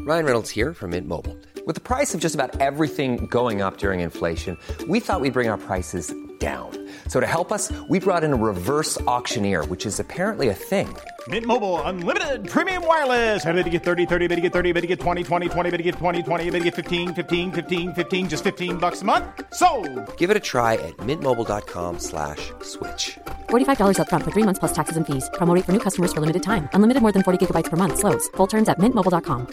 Ryan Reynolds here from Mint Mobile. With the price of just about everything going up during inflation, we thought we'd bring our prices down. So to help us, we brought in a reverse auctioneer, which is apparently a thing. Mint Mobile Unlimited Premium Wireless. How to get 30, 30, bit to get 30, bit to get 20, 20, 20, bit to get 20, 20, bit to get 15, 15, 15, 15, just $15 a month? Sold! Give it a try at mintmobile.com/switch. $45 up front for 3 months plus taxes and fees. Promo rate for new customers for limited time. Unlimited more than 40 gigabytes per month. Slows full terms at mintmobile.com.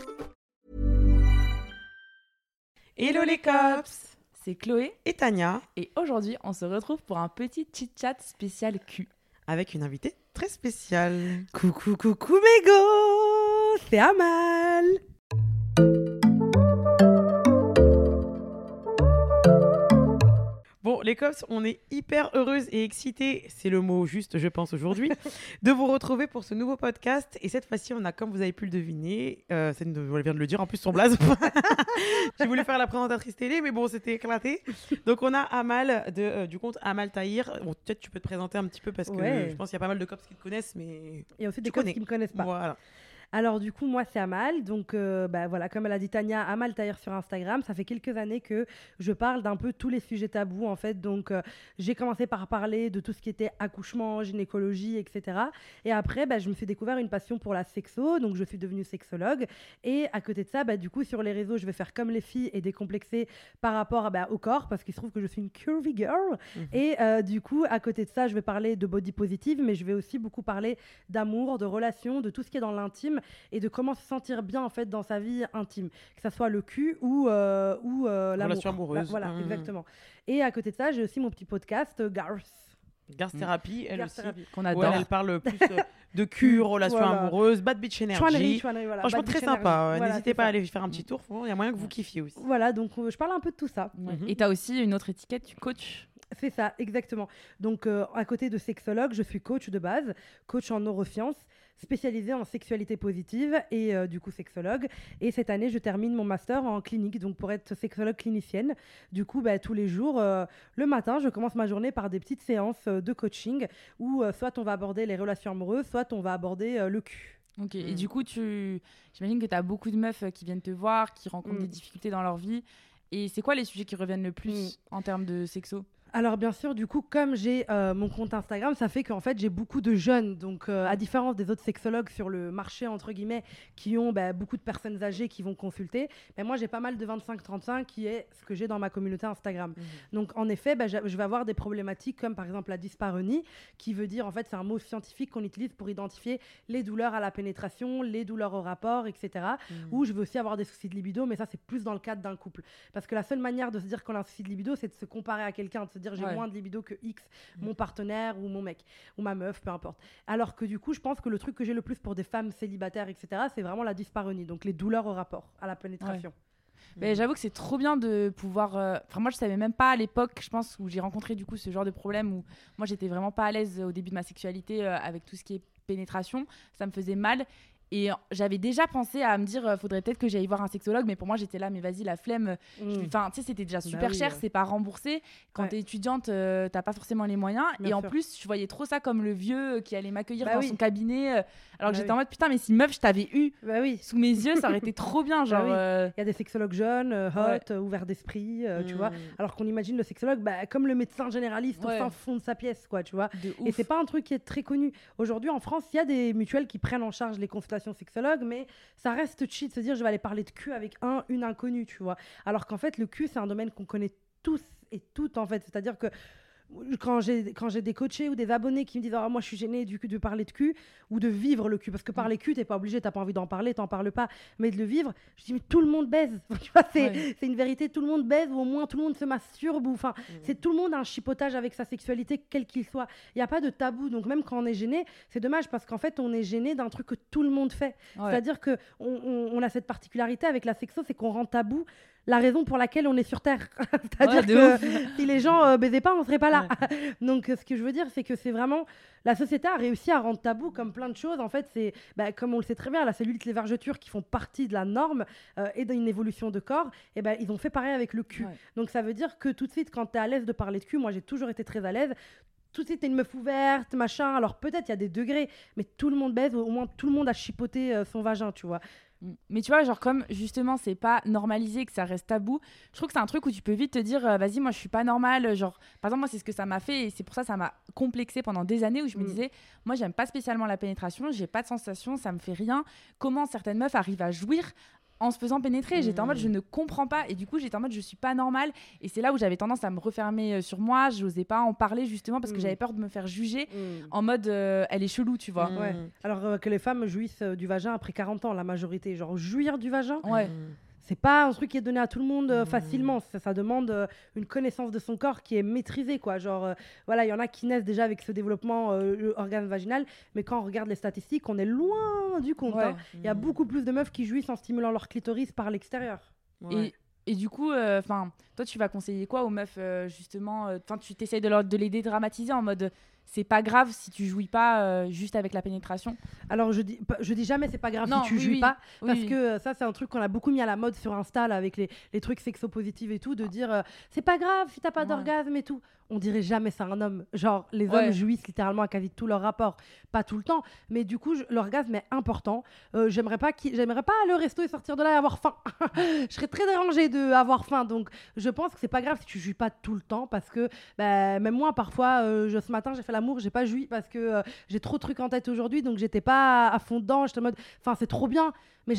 Hello les cops, c'est Chloé et Tania et aujourd'hui on se retrouve pour un petit chit-chat spécial cul avec une invitée très spéciale. Coucou mes go, c'est Amal. Bon, les cops, on est hyper heureuses et excitées, c'est le mot juste, je pense, aujourd'hui, de vous retrouver pour ce nouveau podcast. Et cette fois-ci, on a, comme vous avez pu le deviner, on vient de le dire, en plus son blaze. J'ai voulu faire la présentatrice télé, mais bon, c'était éclaté. Donc, on a Amal du compte Amal Tahir. Bon, peut-être tu peux te présenter un petit peu parce que je pense qu'il y a pas mal de cops qui te connaissent, mais il y a aussi des cops qui ne me connaissent pas. Voilà. Alors du coup, moi c'est Amal, donc voilà, comme elle a dit Tania, Amal Tahir sur Instagram. Ça fait quelques années que je parle d'un peu tous les sujets tabous en fait. Donc j'ai commencé par parler de tout ce qui était accouchement, gynécologie, etc. Et après, je me suis découvert une passion pour la sexo, donc je suis devenue sexologue. Et à côté de ça, du coup sur les réseaux, je vais faire comme les filles et décomplexer par rapport au corps, parce qu'il se trouve que je suis une curvy girl. Et du coup, à côté de ça, je vais parler de body positive, mais je vais aussi beaucoup parler d'amour, de relations, de tout ce qui est dans l'intime. Et de comment se sentir bien en fait dans sa vie intime, que ça soit le cul ou l'amour. Relation amoureuse. Voilà, exactement. Et à côté de ça, j'ai aussi mon petit podcast Garth Thérapie, qu'on adore. Elle parle plus de cul, relations amoureuses, bad bitch energy. Voilà, franchement très sympa. N'hésitez pas à aller faire un petit tour. Il y a moyen que vous kiffiez aussi. Voilà, donc je parle un peu de tout ça. Et tu as aussi une autre étiquette, tu coaches. C'est ça, exactement. Donc, à côté de sexologue, je suis coach de base, coach en neurosciences, spécialisée en sexualité positive et du coup sexologue. Et cette année, je termine mon master en clinique, donc pour être sexologue clinicienne. Du coup, tous les jours, le matin, je commence ma journée par des petites séances de coaching où soit on va aborder les relations amoureuses, soit on va aborder le cul. Ok, et du coup, j'imagine que tu as beaucoup de meufs qui viennent te voir, qui rencontrent des difficultés dans leur vie. Et c'est quoi les sujets qui reviennent le plus en termes de sexo ? Alors bien sûr, du coup, comme j'ai mon compte Instagram, ça fait qu'en fait, j'ai beaucoup de jeunes. Donc, à différence des autres sexologues sur le marché, entre guillemets, qui ont beaucoup de personnes âgées qui vont consulter, moi, j'ai pas mal de 25-35 qui est ce que j'ai dans ma communauté Instagram. Donc, en effet, je vais avoir des problématiques comme, par exemple, la dyspareunie, qui veut dire, en fait, c'est un mot scientifique qu'on utilise pour identifier les douleurs à la pénétration, les douleurs au rapport, etc. Ou je vais aussi avoir des soucis de libido, mais ça, c'est plus dans le cadre d'un couple. Parce que la seule manière de se dire qu'on a un souci de libido, c'est de se comparer à quelqu'un, de se dire j'ai moins de libido que X, mon partenaire ou mon mec ou ma meuf, peu importe. Alors que du coup, je pense que le truc que j'ai le plus pour des femmes célibataires, etc., c'est vraiment la dyspareunie, donc les douleurs au rapport, à la pénétration. Mais j'avoue que c'est trop bien de pouvoir... moi, je savais même pas à l'époque, je pense, où j'ai rencontré du coup ce genre de problème où moi, j'étais vraiment pas à l'aise au début de ma sexualité avec tout ce qui est pénétration. Ça me faisait mal. Et j'avais déjà pensé à me dire, faudrait peut-être que j'aille voir un sexologue, mais pour moi, j'étais là, mais vas-y, la flemme. Enfin, tu sais, c'était déjà super cher, c'est pas remboursé. Quand t'es étudiante, t'as pas forcément les moyens. Bien sûr. En plus, je voyais trop ça comme le vieux qui allait m'accueillir dans son cabinet. Alors que j'étais en mode, putain, mais si meuf, je t'avais eu sous mes yeux, ça aurait été trop bien. Genre, il y a des sexologues jeunes, hot, ouverts d'esprit, tu vois. Alors qu'on imagine le sexologue comme le médecin généraliste au fin fond de sa pièce, quoi, tu vois. Et c'est pas un truc qui est très connu. Aujourd'hui, en France, il y a des mutuelles qui prennent en charge les consultations sexologue, mais ça reste cheat de se dire je vais aller parler de cul avec une inconnue, tu vois. Alors qu'en fait, le cul, c'est un domaine qu'on connaît tous et toutes, en fait. C'est-à-dire que quand j'ai des coachés ou des abonnés qui me disent moi je suis gênée de parler de cul ou de vivre le cul, parce que parler cul t'es pas obligé, t'as pas envie d'en parler, t'en parles pas, mais de le vivre, je dis mais tout le monde baise, tu vois, c'est une vérité, tout le monde baise, ou au moins tout le monde se masturbe, ou enfin c'est tout le monde a un chipotage avec sa sexualité quel qu'il soit, il y a pas de tabou. Donc même quand on est gêné, c'est dommage parce qu'en fait on est gêné d'un truc que tout le monde fait, c'est-à-dire que on a cette particularité avec la sexo, c'est qu'on rend tabou la raison pour laquelle on est sur Terre. C'est-à-dire que si les gens baisaient pas, on serait pas là. Donc, ce que je veux dire, c'est que c'est vraiment... La société a réussi à rendre tabou comme plein de choses. En fait, c'est, comme on le sait très bien, la cellulite, les vergetures qui font partie de la norme et d'une évolution de corps, ils ont fait pareil avec le cul. Donc, ça veut dire que tout de suite, quand tu es à l'aise de parler de cul, moi, j'ai toujours été très à l'aise. Tout de suite, t'es une meuf ouverte, machin. Alors, peut-être, il y a des degrés, mais tout le monde baise, au moins tout le monde a chipoté son vagin, tu vois. Mais tu vois, genre comme justement c'est pas normalisé, que ça reste tabou, je trouve que c'est un truc où tu peux vite te dire vas-y, moi je suis pas normale. Genre par exemple, moi c'est ce que ça m'a fait et c'est pour ça m'a complexée pendant des années où je me disais moi j'aime pas spécialement la pénétration, j'ai pas de sensation, ça me fait rien. Comment certaines meufs arrivent à jouir en se faisant pénétrer, j'étais en mode je ne comprends pas et du coup j'étais en mode je suis pas normale et c'est là où j'avais tendance à me refermer sur moi, j'osais pas en parler justement parce que j'avais peur de me faire juger en mode elle est chelou, tu vois. Ouais. Alors que les femmes jouissent du vagin après 40 ans, la majorité, genre jouir du vagin. Ouais. C'est pas un truc qui est donné à tout le monde facilement. Ça demande une connaissance de son corps qui est maîtrisée, quoi. Genre, voilà, il y en a qui naissent déjà avec ce développement organe vaginal, mais quand on regarde les statistiques, on est loin du compte. Ouais. Il y a beaucoup plus de meufs qui jouissent en stimulant leur clitoris par l'extérieur. Ouais. Et du coup, toi, tu vas conseiller quoi aux meufs, justement tu t'essayes de les dédramatiser en mode c'est pas grave si tu jouis pas juste avec la pénétration. Alors je dis jamais c'est pas grave Non, si tu jouis pas, parce oui. que ça c'est un truc qu'on a beaucoup mis à la mode sur Insta là, avec les trucs sexopositifs et tout, de dire c'est pas grave si t'as pas d'orgasme et tout. On dirait jamais ça à un homme. Genre les hommes jouissent littéralement à quasi tous leurs rapports, pas tout le temps, mais du coup l'orgasme est important. J'aimerais pas aller au resto et sortir de là et avoir faim. Je serais très dérangée d'avoir faim, donc je pense que c'est pas grave si tu jouis pas tout le temps, parce que même moi parfois ce matin j'ai fait l'amour, j'ai pas joui parce que j'ai trop de trucs en tête aujourd'hui, donc j'étais pas à fond dedans. J'étais en mode, enfin c'est trop bien, mais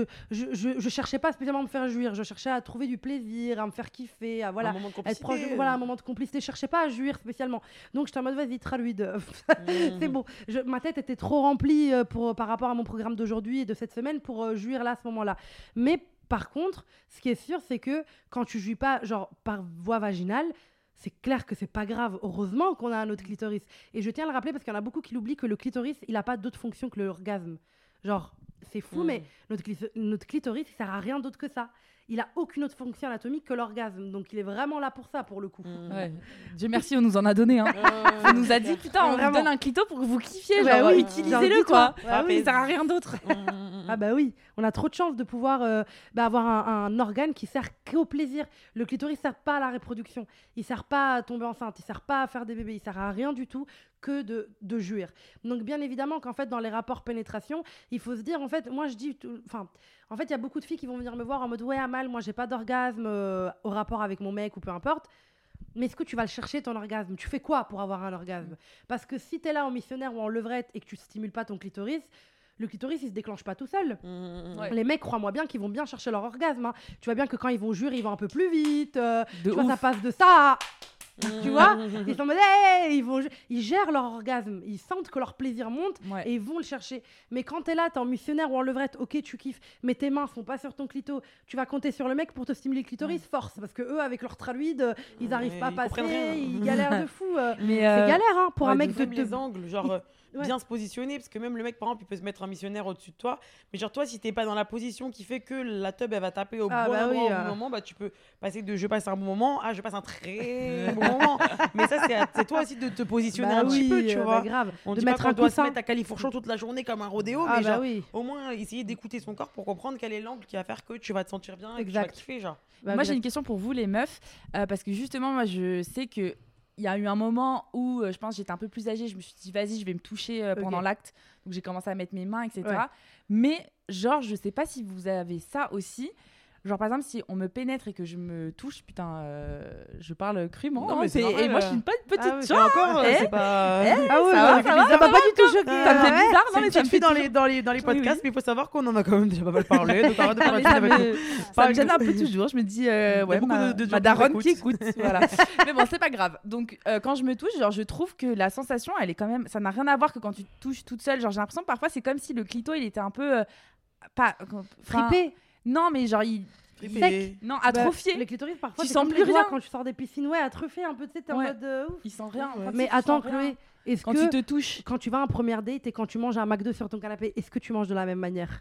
je cherchais pas spécialement à me faire jouir, je cherchais à trouver du plaisir, à me faire kiffer, à voilà, un moment de être proche, complicité. voilà, un moment de complicité. Je cherchais pas à jouir spécialement, donc j'étais en mode vas-y traduis de c'est bon, ma tête était trop remplie par rapport à mon programme d'aujourd'hui et de cette semaine pour jouir là à ce moment-là. Mais par contre, ce qui est sûr, c'est que quand tu jouis pas genre par voie vaginale, c'est clair que c'est pas grave. Heureusement qu'on a un autre clitoris. Et je tiens à le rappeler parce qu'il y en a beaucoup qui l'oublient, que le clitoris, il a pas d'autre fonction que l'orgasme. Genre, c'est fou, mais notre clitoris, il sert à rien d'autre que ça. Il a aucune autre fonction anatomique que l'orgasme. Donc, il est vraiment là pour ça, pour le coup. Ouais. Dieu merci, on nous en a donné. On nous a dit, putain, on vous donne un clito pour que vous kiffiez. Bah genre, oui, utilisez-le, quoi. Ah oui. Ça sert à rien d'autre. Ah bah oui, on a trop de chance de pouvoir avoir un organe qui sert qu'au plaisir. Le clitoris sert pas à la reproduction, il sert pas à tomber enceinte, il sert pas à faire des bébés, il sert à rien du tout que de jouir. Donc bien évidemment qu'en fait dans les rapports pénétration, il faut se dire en fait, moi je dis, en fait il y a beaucoup de filles qui vont venir me voir en mode ouais Amal, moi j'ai pas d'orgasme au rapport avec mon mec ou peu importe. Mais est-ce que tu vas le chercher ton orgasme? Tu fais quoi pour avoir un orgasme? Parce que si tu es là en missionnaire ou en levrette et que tu stimules pas ton clitoris, le clitoris, il se déclenche pas tout seul. Ouais. Les mecs, crois-moi bien qu'ils vont bien chercher leur orgasme. Hein. Tu vois bien que quand ils vont jurer, ils vont un peu plus vite. Tu vois, ça passe de ça à... Tu vois, ils sont en mode, hey, ils gèrent leur orgasme, ils sentent que leur plaisir monte et ils vont le chercher. Mais quand t'es là, t'es en missionnaire ou en levrette, ok, tu kiffes, mais tes mains sont pas sur ton clito, tu vas compter sur le mec pour te stimuler le clitoris, force, parce que eux, avec leur traluide, ils arrivent pas à passer, ils galèrent de fou. Mais c'est galère, hein, pour un mec de les angles, genre Ouais. bien se positionner, parce que même le mec, par exemple, il peut se mettre un missionnaire au-dessus de toi, mais genre toi, si t'es pas dans la position qui fait que la tub elle va taper au bon endroit, au bon moment, bah tu peux passer de je passe un bon moment à je passe un très bon moment. Mais ça, c'est toi aussi de te positionner un petit peu, tu vois. Grave. On de dit mettre pas qu'on un doit se coussin. mettre à califourchon toute la journée comme un rodéo, mais genre au moins essayer d'écouter son corps pour comprendre quel est l'angle qui va faire que tu vas te sentir bien et que tu vas kiffer, genre. Moi, j'ai une question pour vous, les meufs, parce que justement, moi, je sais que il y a eu un moment où je pense j'étais un peu plus âgée, je me suis dit vas-y, je vais me toucher pendant l'acte, donc j'ai commencé à mettre mes mains, etc. Mais genre, je sais pas si vous avez ça aussi. Genre, par exemple, si on me pénètre et que je me touche, putain, je parle crûment. Non, mais c'est et normal, moi, je suis une petite c'est encore, c'est pas... ça va pas du tout choquer. Ça me fait bizarre, non, mais C'est ça une me fille fait dans les podcasts, mais il faut savoir qu'on en a quand même déjà pas mal parlé, donc arrête de Non, mais faire avec nous. ça me gêne un peu toujours. Je me dis, ouais, beaucoup de gens ma qui daronne nous qui écoute. Voilà. Mais bon, c'est pas grave. Donc, quand je me touche, genre, je trouve que la sensation, elle est quand même. Ça n'a rien à voir que quand tu te touches toute seule. Genre, j'ai l'impression que parfois, c'est comme si le clito, il était un peu. Pas. Fripé. Non, mais genre, sec. Non, atrophié. Les clitoris, parfois, Tu c'est sens comme plus les doigts rien. quand tu sors des piscines. Ouais, atrophié un peu, tu sais, t'es en mode ouf. Il sent rien. Mais attends, Chloé, est-ce quand que tu te touches, quand tu vas à un premier date et quand tu manges un McDo sur ton canapé, est-ce que tu manges de la même manière?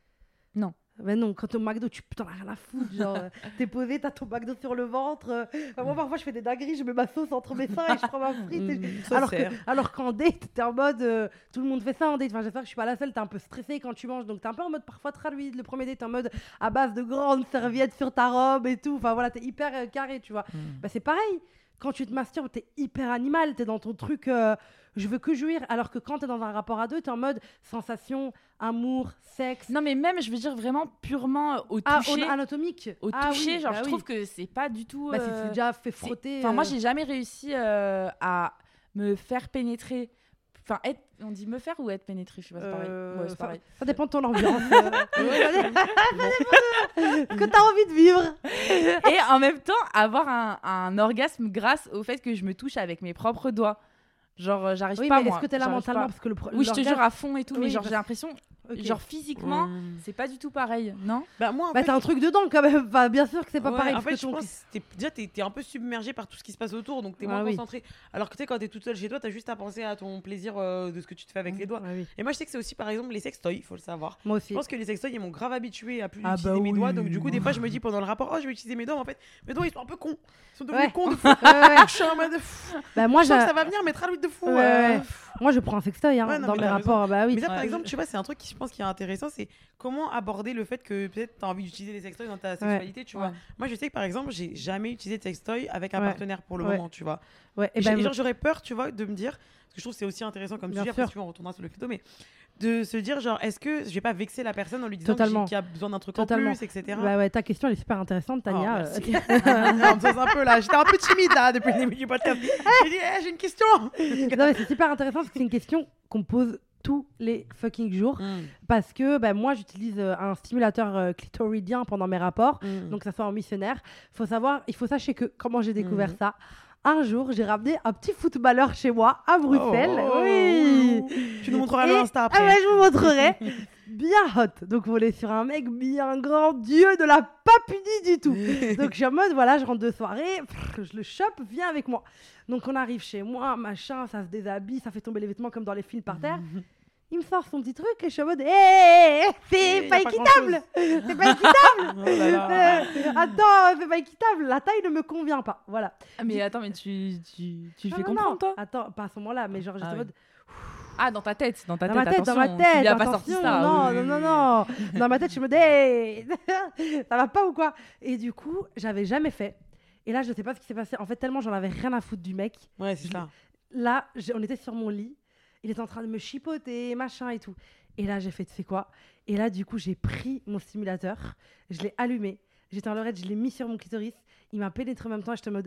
Non. Ben non, quand au McDo, tu t'en as rien à foutre. Genre, t'es posé, t'as ton McDo sur le ventre. Moi, parfois, je fais des dingueries, je mets ma sauce entre mes seins et je prends ma frite. Alors qu'en date, t'es en mode. Tout le monde fait ça en date. Enfin, j'espère que je suis pas la seule. T'es un peu stressée quand tu manges. Donc, t'es un peu en mode parfois traduit. Le premier date, t'es en mode à base de grandes serviettes sur ta robe et tout. Enfin, voilà, t'es hyper carré, tu vois. Bah, c'est pareil. quand tu te masturbes, t'es hyper animal, t'es dans ton truc, je veux que jouir. Alors que quand t'es dans un rapport à deux, t'es en mode sensation, amour, sexe. Non, mais même, je veux dire vraiment purement au toucher. Anatomique. Au toucher, genre, je trouve que c'est pas du tout. Si tu déjà fait frotter. Enfin, moi, j'ai jamais réussi à me faire pénétrer. Enfin, on dit me faire ou être pénétré, je sais pas, c'est pareil. Ouais, c'est pareil. Ça dépend de ton ambiance. Ça dépend de ce que t'as envie de vivre. Et en même temps, avoir un orgasme grâce au fait que je me touche avec mes propres doigts. Genre, j'arrive pas, mais moi. est-ce que t'es là mentalement parce que Oui, je te jure à fond et tout, mais genre, parce... j'ai l'impression... Okay. Genre physiquement, c'est pas du tout pareil, non? Moi, en fait, t'as un truc dedans quand même. Enfin, bien sûr que c'est pas pareil. En fait, je pense que t'es un peu submergé par tout ce qui se passe autour, donc t'es moins concentré. Alors que tu sais, quand t'es toute seule chez toi, t'as juste à penser à ton plaisir de ce que tu te fais avec les doigts. Et moi, je sais que c'est aussi, par exemple, les sextoys, il faut le savoir. Moi aussi. Je pense que les sextoys, ils m'ont grave habitué à plus utiliser mes doigts, donc du coup, des fois, je me dis pendant le rapport, je vais utiliser mes doigts, mais en fait, mes doigts, ils sont un peu cons. Ils sont devenus cons de fou. Je suis en mode fou. Moi, je sens que ça va venir mettre à l'huile de fou. Moi, je prends un sextoy dans mes rapports. Mais ça, par exemple, tu vois, c'est un truc qui, je pense, qui est intéressant, c'est comment aborder le fait que peut-être tu as envie d'utiliser des sextoys dans ta sexualité, tu vois. Moi, je sais que par exemple, j'ai jamais utilisé de sextoy avec un partenaire pour le moment, tu vois. Genre, j'aurais peur, tu vois, de me dire, parce que je trouve que c'est aussi intéressant comme sujet, après, tu vois, on retournera sur le clito, mais de se dire, genre, est-ce que je vais pas vexer la personne en lui disant qu'il a besoin d'un truc en plus, etc. Ta question, elle est super intéressante, Tania. Un peu là, j'étais un peu timide là depuis le début du podcast. J'ai dit, j'ai une question. Non, mais c'est super intéressant parce que c'est une question qu'on pose tous les fucking jours parce que moi j'utilise un stimulateur clitoridien pendant mes rapports, donc ça soit en missionnaire. Il faut sachez que comment j'ai découvert ça. Un jour, j'ai ramené un petit footballeur chez moi à Bruxelles. Oui. Tu nous montreras le Insta après. Je vous montrerai. Bien hot. Donc, on est sur un mec bien grand. Dieu ne l'a pas puni du tout. Donc, je suis en mode, voilà, je rentre de soirée. Je le chope, viens avec moi. Donc, on arrive chez moi, machin, ça se déshabille, ça fait tomber les vêtements comme dans les films par terre. Il me sort son petit truc et je suis en mode c'est pas équitable. C'est pas équitable. Attends, c'est pas équitable. La taille ne me convient pas. Voilà. Mais attends, mais tu fais comprendre, toi? Attends, pas à ce moment-là, mais genre, j'étais en mode. Ah, dans ta tête, dans ma tête. Il a pas sorti ça. Non. Dans ma tête, je me dis, ça va pas ou quoi? Et du coup, j'avais jamais fait. Et là, je sais pas ce qui s'est passé. En fait, tellement j'en avais rien à foutre du mec. Ouais, c'est ça. Là, on était sur mon lit. Il était en train de me chipoter, machin et tout. Et là, j'ai fait, tu sais quoi? Et là, du coup, j'ai pris mon stimulateur, je l'ai allumé, j'étais en leurrette, je l'ai mis sur mon clitoris. Il m'a pénétré en même temps et j'étais en mode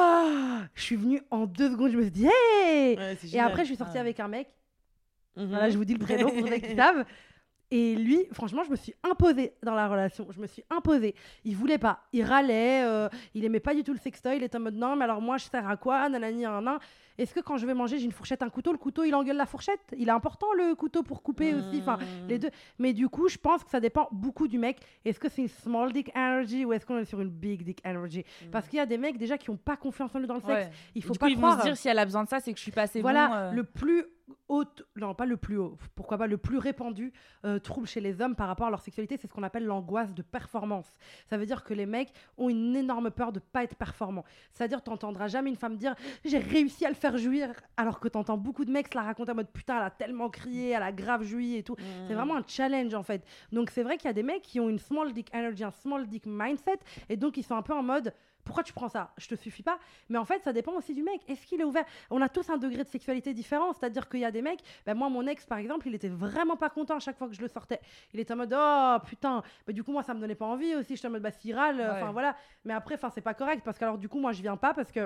je suis venue en 2 secondes, je me suis dit hey. Et après, je suis sortie avec un mec. Voilà, je vous dis le prénom pour ceux qui savent. Et lui, franchement, je me suis imposée dans la relation. Je me suis imposée. Il voulait pas. Il râlait. Il aimait pas du tout le sextoy. Il était en mode non, mais alors moi, je sers à quoi? Nanani, nan. Est-ce que quand je vais manger, j'ai une fourchette, un couteau? Le couteau, il engueule la fourchette. Il est important, le couteau, pour couper aussi. Enfin, les deux. Mais du coup, je pense que ça dépend beaucoup du mec. Est-ce que c'est une small dick energy ou est-ce qu'on est sur une big dick energy? Parce qu'il y a des mecs déjà qui ont pas confiance en eux dans le sexe. Il faut pas ils croire. vont se dire si elle a besoin de ça, c'est que je suis pas assez bon. Le plus haut, non pas le plus haut, pourquoi pas le plus répandu trouble chez les hommes par rapport à leur sexualité, c'est ce qu'on appelle l'angoisse de performance. Ça veut dire que les mecs ont une énorme peur de pas être performants. C'est-à-dire, t'entendras jamais une femme dire j'ai réussi à le faire jouir, alors que t'entends beaucoup de mecs se la raconter en mode putain, elle a tellement crié, elle a grave joui et tout. C'est vraiment un challenge en fait. Donc c'est vrai qu'il y a des mecs qui ont une small dick energy, un small dick mindset, et donc ils sont un peu en mode pourquoi tu prends ça? Je te suffis pas. Mais en fait, ça dépend aussi du mec. Est-ce qu'il est ouvert? On a tous un degré de sexualité différent. C'est-à-dire qu'il y a des mecs... moi, mon ex, par exemple, il était vraiment pas content à chaque fois que je le sortais. Il était en mode, oh, putain. Du coup, moi, ça me donnait pas envie aussi. J'étais en mode, s'il râle, voilà. Mais après, c'est pas correct. Parce que alors, du coup, moi, je viens pas parce que...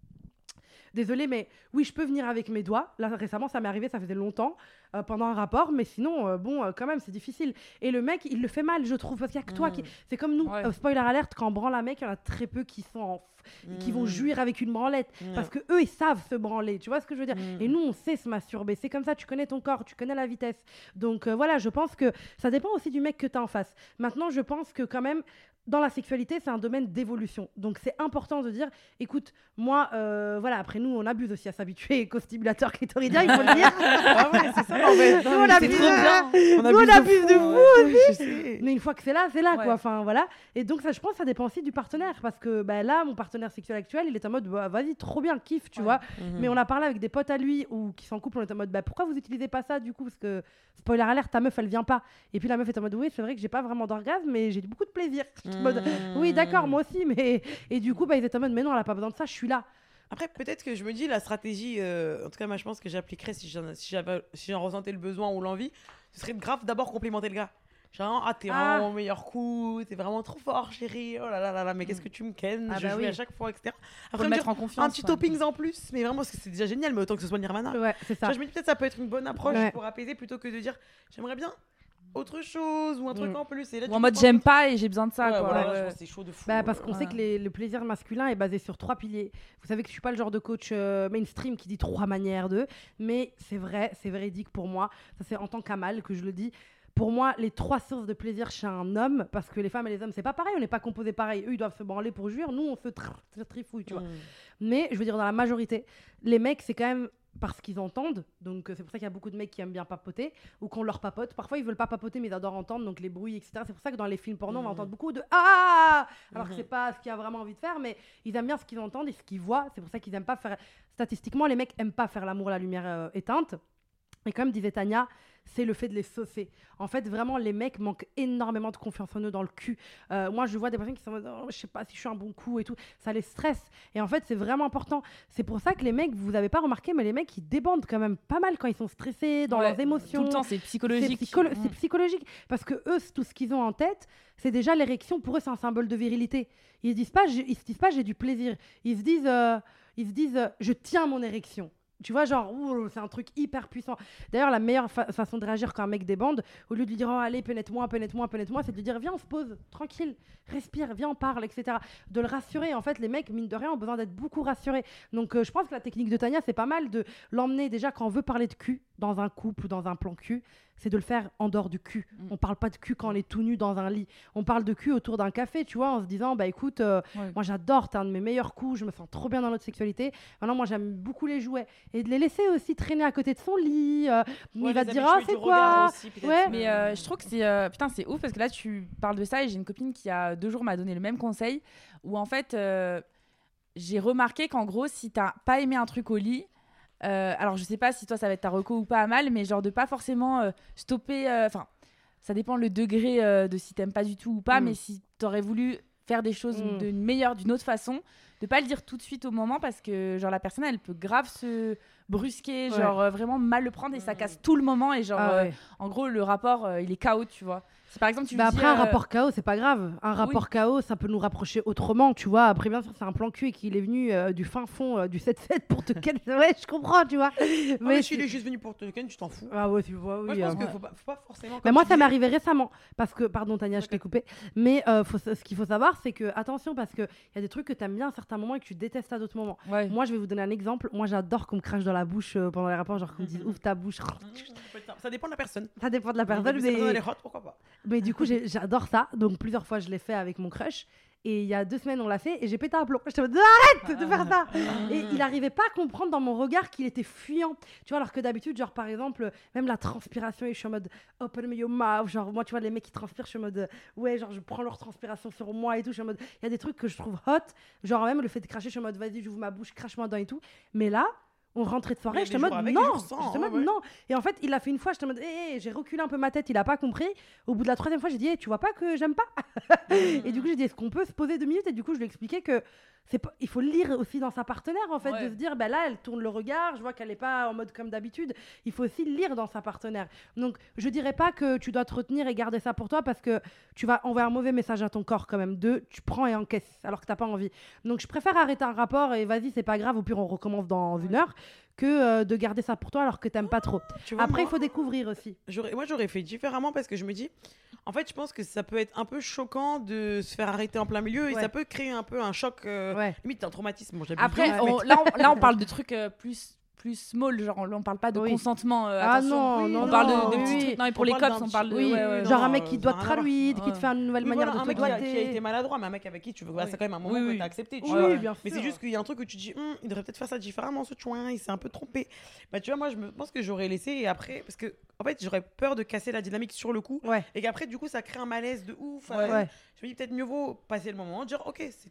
Désolée, mais oui, je peux venir avec mes doigts. Là, récemment, ça m'est arrivé, ça faisait longtemps, pendant un rapport. Mais sinon, quand même, c'est difficile. Et le mec, il le fait mal, je trouve. Parce qu'il n'y a que toi qui... C'est comme nous, spoiler alerte, quand on branle un mec, il y en a très peu qui sont qui vont jouir avec une branlette. Parce que eux ils savent se branler. Tu vois ce que je veux dire? Et nous, on sait se masturber. C'est comme ça, tu connais ton corps, tu connais la vitesse. Donc voilà, je pense que ça dépend aussi du mec que tu as en face. Maintenant, je pense que quand même... Dans la sexualité, c'est un domaine d'évolution. Donc, c'est important de dire, écoute, moi, voilà, après nous, on abuse aussi à s'habituer qu'au stimulateur clitoridien, il faut le dire. Ah ouais, c'est ça, en fait. Nous, on abuse de fou aussi. Mais une fois que c'est là, quoi. Enfin, voilà. Et donc, ça, je pense que ça dépend aussi du partenaire. Parce que là, mon partenaire sexuel actuel, il est en mode, vas-y, trop bien, kiffe, tu vois. Mais on a parlé avec des potes à lui ou qui sont en couple, on est en mode, pourquoi vous utilisez pas ça, du coup? Parce que, spoiler alert, ta meuf, elle vient pas. Et puis la meuf est en mode, oui, c'est vrai que j'ai pas vraiment d'orgasme, mais j'ai beaucoup de plaisir. Mode, oui, d'accord, moi aussi, mais... Et du coup, ils étaient en mode, mais non, elle a pas besoin de ça, je suis là. Après, peut-être que je me dis la stratégie, en tout cas, moi, je pense que j'appliquerais si j'en ressentais le besoin ou l'envie, ce serait de grave d'abord complimenter le gars. Genre, t'es vraiment au meilleur coup, t'es vraiment trop fort, chérie. Oh là là là là, mais qu'est-ce que tu me kennes, je joue à chaque fois, etc. Après, mettre en confiance. Un petit toppings en plus, mais vraiment, parce que c'est déjà génial, mais autant que ce soit Nirvana. Ouais, c'est ça. Genre, je me dis peut-être ça peut être une bonne approche pour apaiser plutôt que de dire j'aimerais bien autre chose ou un truc en plus. Et là, ou en mode j'aime pas et j'ai besoin de ça. Ouais, quoi. voilà, je pense que c'est chaud de fou. Parce qu'on sait que le plaisir masculin est basé sur 3 piliers. Vous savez que je suis pas le genre de coach mainstream qui dit 3 manières de, mais c'est vrai, c'est véridique pour moi. Ça c'est en tant qu'Amal que je le dis. Pour moi, les 3 sources de plaisir chez un homme, parce que les femmes et les hommes, c'est pas pareil, on n'est pas composés pareil. Eux, ils doivent se branler pour jouir. Nous, on se trifouille, tu vois. Mais je veux dire, dans la majorité, les mecs, c'est quand même parce qu'ils entendent. Donc, c'est pour ça qu'il y a beaucoup de mecs qui aiment bien papoter ou qu'on leur papote. Parfois, ils veulent pas papoter, mais ils adorent entendre, donc les bruits, etc. C'est pour ça que dans les films porno, on va entendre beaucoup de ah, alors que c'est pas ce qu'il a vraiment envie de faire, mais ils aiment bien ce qu'ils entendent et ce qu'ils voient. C'est pour ça qu'ils aiment pas faire. Statistiquement, les mecs aiment pas faire l'amour à la lumière éteinte. Et comme disait Tania, c'est le fait de les saucer. En fait, vraiment, les mecs manquent énormément de confiance en eux dans le cul. Moi, je vois des personnes qui sont en mode « je sais pas si je suis un bon coup » et tout. Ça les stresse. Et en fait, c'est vraiment important. C'est pour ça que les mecs, vous avez pas remarqué, mais les mecs, ils débandent quand même pas mal quand ils sont stressés, dans leurs émotions. Tout le temps, c'est psychologique. C'est psychologique. Parce que eux, tout ce qu'ils ont en tête, c'est déjà l'érection. Pour eux, c'est un symbole de virilité. Ils se disent pas j'ai du plaisir. Ils se disent je tiens mon érection. Tu vois, genre, c'est un truc hyper puissant. D'ailleurs, la meilleure façon de réagir quand un mec débande, au lieu de lui dire, oh, allez, pénètre-moi, c'est de lui dire, viens, on se pose, tranquille, respire, viens, on parle, etc. De le rassurer. En fait, les mecs, mine de rien, ont besoin d'être beaucoup rassurés. Donc, je pense que la technique de Tania, c'est pas mal de l'emmener déjà quand on veut parler de cul dans un couple ou dans un plan cul. C'est de le faire en dehors du cul. On parle pas de cul quand on est tout nu dans un lit. On parle de cul autour d'un café, tu vois, en se disant, bah écoute, moi j'adore, t'es un de mes meilleurs coups, je me sens trop bien dans notre sexualité. Maintenant, moi j'aime beaucoup les jouets. Et de les laisser aussi traîner à côté de son lit. Il va te dire, ah, c'est quoi aussi, mais je trouve que c'est ouf parce que là, tu parles de ça et j'ai une copine qui, il y a 2 jours, m'a donné le même conseil où en fait, j'ai remarqué qu'en gros, si t'as pas aimé un truc au lit, alors je sais pas si toi ça va être ta reco ou pas à mal, mais genre de pas forcément stopper, enfin ça dépend le degré de si t'aimes pas du tout ou pas, mais si t'aurais voulu faire des choses d'une autre façon, de pas le dire tout de suite au moment parce que genre la personne elle peut grave se brusquer, genre vraiment mal le prendre et ça casse tout le moment et genre en gros le rapport il est KO, tu vois. Si par exemple tu après dis, un rapport KO c'est pas grave, un rapport KO ça peut nous rapprocher autrement, tu vois. Après bien sûr c'est un plan cul et qu'il est venu du fin fond du 7-7 pour te ken. Ouais, je comprends, tu vois. Mais s'il est juste venu pour te ken, tu t'en fous. Ah ouais, tu vois, oui. Moi je pense qu'il faut pas forcément. Mais moi ça m'est arrivé récemment parce que pardon Tania, je t'ai coupé, mais ce qu'il faut savoir c'est que attention parce que il y a des trucs que t'aimes bien à certains moments et que tu détestes à d'autres moments. Moi je vais vous donner un exemple. Moi j'adore qu'on me crache dans la bouche pendant les rapports, genre qu'on me dise ouvre ta bouche. Ça dépend de la personne. Ça dépend de la personne, mais pourquoi pas. Mais du coup j'adore ça, donc plusieurs fois je l'ai fait avec mon crush. Et il y a 2 semaines, on l'a fait et j'ai pété un plomb. J'étais en mode arrête de faire ça. Et il n'arrivait pas à comprendre dans mon regard qu'il était fuyant. Tu vois, alors que d'habitude, genre par exemple, même la transpiration, et je suis en mode open your mouth. Genre, moi, tu vois, les mecs qui transpirent, je suis en mode ouais, genre je prends leur transpiration sur moi et tout. Je suis en mode, il y a des trucs que je trouve hot. Genre, même le fait de cracher, je suis en mode vas-y, j'ouvre ma bouche, crache-moi dedans et tout. Mais là, on rentrait de soirée, j'étais en mode non. Et en fait, il l'a fait une fois, j'étais en mode j'ai reculé un peu ma tête, il a pas compris. Au bout de la 3e fois, j'ai dit tu vois pas que j'aime pas. Et du coup, j'ai dit est-ce qu'on peut se poser 2 minutes, et du coup, je lui ai expliqué que il faut lire aussi dans sa partenaire en fait, de se dire bah là elle tourne le regard, je vois qu'elle est pas en mode comme d'habitude, il faut aussi lire dans sa partenaire. Donc je dirais pas que tu dois te retenir et garder ça pour toi parce que tu vas envoyer un mauvais message à ton corps quand même, tu prends et encaisses alors que t'as pas envie. Donc je préfère arrêter un rapport et vas-y c'est pas grave, au pire on recommence dans 1 heure, que de garder ça pour toi alors que t'aimes pas trop. Après il faut découvrir aussi. Moi j'aurais fait différemment parce que je me dis en fait je pense que ça peut être un peu choquant de se faire arrêter en plein milieu et ça peut créer un peu un choc, limite un traumatisme. Après là on parle de trucs plus small, genre on parle pas de consentement, attention. Non, on parle de petits trucs. Non, mais pour les cops on parle de genre un mec qui doit te traluide, qui te fait une nouvelle manière de te doigter. Un mec qui a été maladroit, mais un mec avec qui tu veux c'est quand même un moment que t'as accepté, tu vois. Mais c'est juste qu'il y a un truc où tu te dis il devrait peut-être faire ça différemment, ce chouin, il s'est un peu trompé. Bah tu vois, moi je pense que j'aurais laissé et après parce que en fait j'aurais peur de casser la dynamique sur le coup et qu'après du coup ça crée un malaise de ouf. Je me dis peut-être mieux vaut passer le moment, dire ok c'était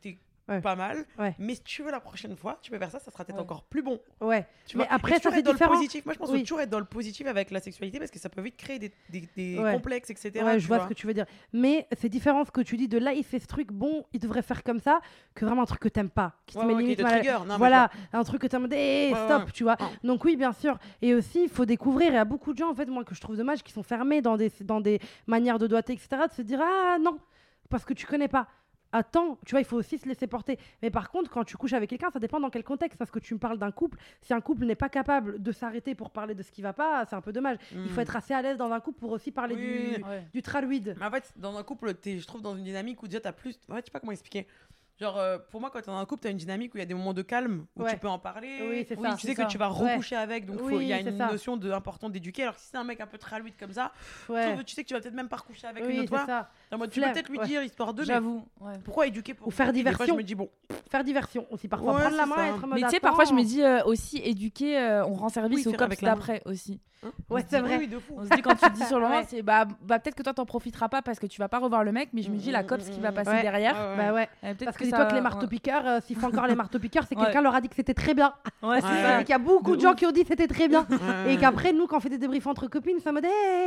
pas mal. Ouais. Mais si tu veux la prochaine fois, tu peux faire ça sera peut-être encore plus bon. Ouais. Tu mais vois, après, ça, c'est dans différent. le positif. Moi, je pense qu'il faut toujours être dans le positif avec la sexualité parce que ça peut vite créer des complexes, etc. Ouais, je vois ce que tu veux dire. Mais c'est différent ce que tu dis de là, il fait ce truc, bon, il devrait faire comme ça, que vraiment un truc que t'aimes pas. Qui te met limite mal. Voilà, un truc que t'aimes, stop, tu vois. Donc oui, bien sûr. Et aussi, il faut découvrir. Il y a beaucoup de gens, en fait, moi, que je trouve dommage, qui sont fermés dans des manières de doigté, etc., de se dire, ah non, parce que tu connais pas. Attends, tu vois, il faut aussi se laisser porter. Mais par contre, quand tu couches avec quelqu'un, ça dépend dans quel contexte. Parce que tu me parles d'un couple. Si un couple n'est pas capable de s'arrêter pour parler de ce qui va pas, c'est un peu dommage. Il faut être assez à l'aise dans un couple pour aussi parler du traluide. Mais en fait, dans un couple, je trouve dans une dynamique où déjà t'as plus. En fait, je sais pas comment expliquer. Genre, pour moi, quand t'es dans un couple, t'as une dynamique où il y a des moments de calme, où tu peux en parler. Oui, c'est ça. Tu sais que tu vas recoucher avec, donc il y a une notion important d'éduquer. Alors que si c'est un mec un peu traluide comme ça, tu sais que tu vas peut-être même pas recoucher avec une autre fois. Tu peux peut-être lui dire, histoire de. J'avoue. Pourquoi éduquer pour ou faire diversion. Des fois, je me dis, bon. Faire diversion aussi, parfois. Prendre la main et être en mode. Mais tu sais, parfois, je me dis aussi, éduquer, on rend service au couple d'après aussi. Ouais, c'est vrai. On se dit quand tu dis sur le moment, c'est peut-être que toi t'en profiteras pas parce que tu vas pas revoir le mec, mais je me dis la copse qui va passer derrière. Bah ouais. Parce que dis-toi que les marteaux-piqueurs, s'ils font encore les marteaux-piqueurs, c'est que quelqu'un leur a dit que c'était très bien. Ouais, c'est ça. Et qu'il y a beaucoup de gens qui ont dit que c'était très bien. Et qu'après, nous, quand on fait des débriefs entre copines, ça me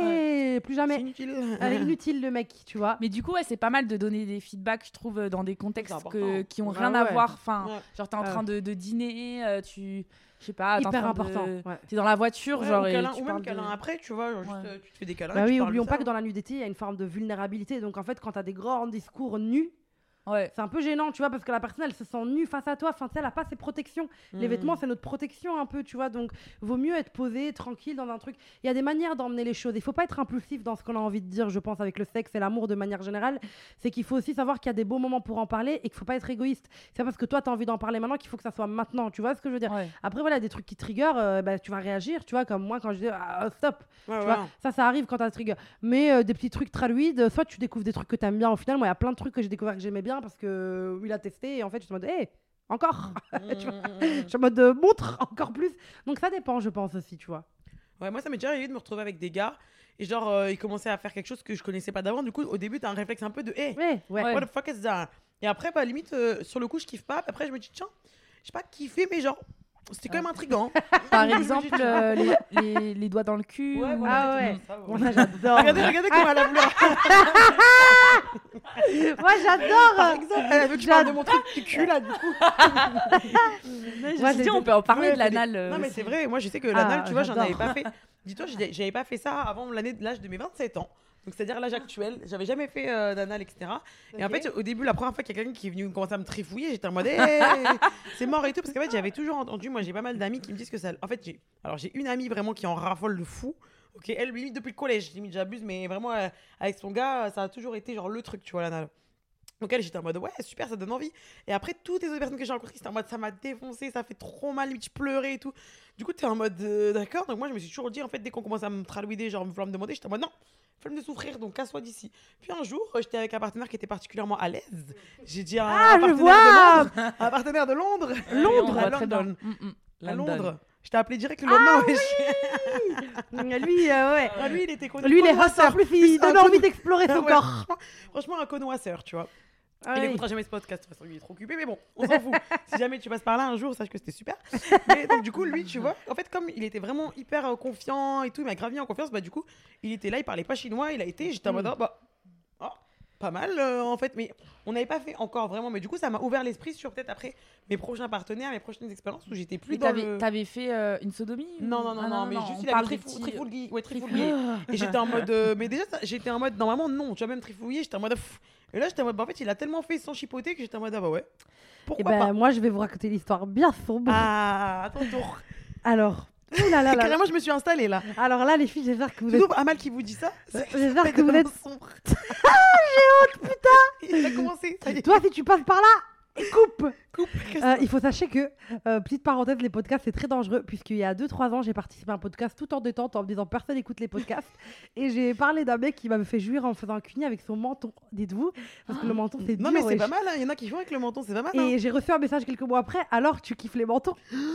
dit plus jamais. C'est inutile le mec, tu vois. Mais du coup, c'est pas mal de donner des feedbacks, je trouve, dans des contextes qui ont rien à voir. Enfin, genre t'es en train de dîner, je sais pas, hyper important. T'es dans la voiture, genre. Ou même câlin après, tu vois, tu te fais des câlins. Bah oui, oublions pas que dans la nudité, il y a une forme de vulnérabilité. Donc en fait, quand t'as des grands discours nus, c'est un peu gênant, tu vois, parce que la personne, elle se sent nue face à toi. Enfin, tu sais, elle a pas ses protections. Les vêtements, c'est notre protection un peu, tu vois. Donc, vaut mieux être posé, tranquille dans un truc. Il y a des manières d'emmener les choses. Il faut pas être impulsif dans ce qu'on a envie de dire, je pense, avec le sexe et l'amour de manière générale. C'est qu'il faut aussi savoir qu'il y a des beaux moments pour en parler et qu'il faut pas être égoïste. C'est pas parce que toi, tu as envie d'en parler maintenant qu'il faut que ça soit maintenant. Tu vois ce que je veux dire? Après, voilà, des trucs qui trigger, tu vas réagir, tu vois, comme moi quand je dis stop. Tu vois, ça arrive quand t'as trigger. Mais des petits trucs traluides, soit tu découvres des trucs que t'aimes bien au final. Moi, il y a plein de trucs que j'ai découvert que j'aimais bien parce que il a testé et en fait je suis en mode encore je suis en mode montre encore plus, donc ça dépend, je pense aussi, tu vois. Ouais, moi ça m'est déjà arrivé de me retrouver avec des gars et genre ils commençaient à faire quelque chose que je connaissais pas d'avant, du coup au début t'as un réflexe un peu de what the fuck is that, et après limite sur le coup je kiffe pas, après je me dis tiens j'ai pas kiffé mais genre c'était quand même intriguant. Par exemple, les doigts dans le cul. Ouais, voilà, moi j'adore. Regardez comment elle a voulu. Moi j'adore. Par exemple, elle veut que je parle de mon truc du cul là, du coup. Moi, je dis, on peut en parler de l'anal. Non, mais c'est vrai, moi je sais que l'anal, tu vois, j'en avais pas fait. Dis-toi, j'avais pas fait ça avant l'âge de mes 27 ans. Donc, c'est-à-dire l'âge actuel, j'avais jamais fait d'anal, etc. Et en fait, au début, la première fois qu'il y a quelqu'un qui est venu commencer à me trifouiller, j'étais en mode c'est mort et tout. Parce qu'en fait, j'avais toujours entendu, moi j'ai pas mal d'amis qui me disent que ça. En fait, j'ai une amie vraiment qui en raffole de fou. Ok, elle, limite depuis le collège, limite j'abuse, mais vraiment avec son gars, ça a toujours été genre le truc, tu vois, l'anal. Donc elle, j'étais en mode ouais, super, ça donne envie. Et après, toutes les autres personnes que j'ai rencontrées, c'était en mode ça m'a défoncé, ça fait trop mal, limite je pleurais et tout. Du coup, t'es en mode d'accord. Donc moi, je me suis toujours dit, en fait, dès qu'on commence à me tralouider, genre vouloir me demander, j'étais en mode non, flemme de souffrir, donc casse-toi d'ici. Puis un jour, j'étais avec un partenaire qui était particulièrement à l'aise. J'ai dit un partenaire de Londres. À Londres. Je t'ai appelé direct le lendemain. Lui, lui, il était connu. Lui, il est hot, en plus, il donne envie d'explorer son corps. Franchement, un connoisseur, tu vois. Il n'écoutera jamais ce podcast, de toute façon, il est trop occupé, mais bon, on s'en fout. Si jamais tu passes par là un jour, sache que c'était super. Mais donc, du coup, lui, tu vois, en fait, comme il était vraiment hyper confiant et tout, il m'a grave mis en confiance, bah, du coup, il était là, il parlait pas chinois, il a été, j'étais en mode, pas mal, en fait, mais on n'avait pas fait encore vraiment, mais du coup, ça m'a ouvert l'esprit sur peut-être après mes prochains partenaires, mes prochaines expériences où j'étais plus dans le... T'avais fait une sodomie Non, mais juste il avait trifouillé. Et j'étais en mode... mais déjà, j'étais en mode, normalement, non, tu as même trifouillé, j'étais en mode... Et là, j'étais en mode, en fait, il a tellement fait sans chipoter que j'étais en mode, ah bah ouais, pourquoi pas. Moi, je vais vous raconter l'histoire bien sombre. Ah, attends, tour. Alors... Carrément, je me suis installée là. Alors là, les filles, j'espère que vous êtes... Amal qui vous dit ça. J'espère que vous êtes... J'ai honte, putain. Il a commencé. Toi, si tu passes par là, coupe. Il faut sachez que, petite parenthèse, les podcasts, c'est très dangereux, puisqu'il y a 2-3 ans, j'ai participé à un podcast tout en détente, en me disant personne n'écoute les podcasts. Et j'ai parlé d'un mec qui m'avait fait jouir en faisant un cuni avec son menton, dites-vous. Parce que le menton, c'est dur. Non, mais c'est pas mal, il y en a qui jouent avec le menton, c'est pas mal. Et j'ai reçu un message quelques mois après, alors tu kiffes les mentons.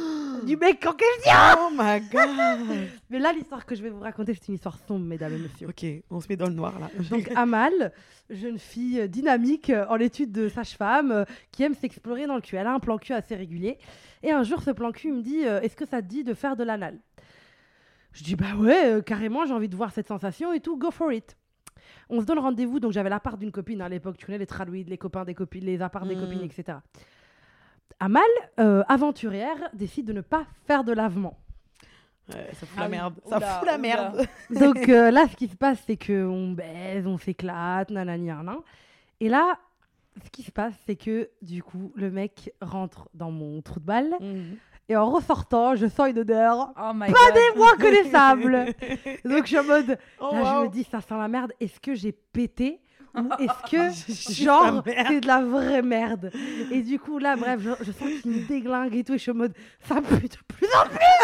du mec en question. Oh my god. Mais là, l'histoire que je vais vous raconter, c'est une histoire sombre, mesdames et messieurs. Ok, on se met dans le noir là. Donc Amal, jeune fille dynamique en études de sage-femme, qui aime s'explorer dans le cul. Elle a un plan cul assez régulier. Et un jour, ce plan cul me dit est-ce que ça te dit de faire de l'anal? Je dis bah ouais, carrément, j'ai envie de voir cette sensation et tout, go for it. On se donne rendez-vous, donc j'avais l'appart d'une copine à l'époque, tu connais les traduides, les copains des copines, les apparts des copines, etc. Amal, aventurière, décide de ne pas faire de lavement. Ouais, ça fout la merde. Ça fout la merde. Donc là, ce qui se passe, c'est qu'on baise, on s'éclate, nanani, nanan. Et là, ce qui se passe, c'est que du coup, le mec rentre dans mon trou de balle. Et en ressortant, je sens une odeur pas des moins connaissable. Donc je suis en mode, je me dis, ça sent la merde. Est-ce que j'ai pété ou est-ce que, genre, c'est de la vraie merde? Et du coup, là, bref, je sens qu'il me déglingue et tout. Et je suis en mode, ça pue de plus en plus.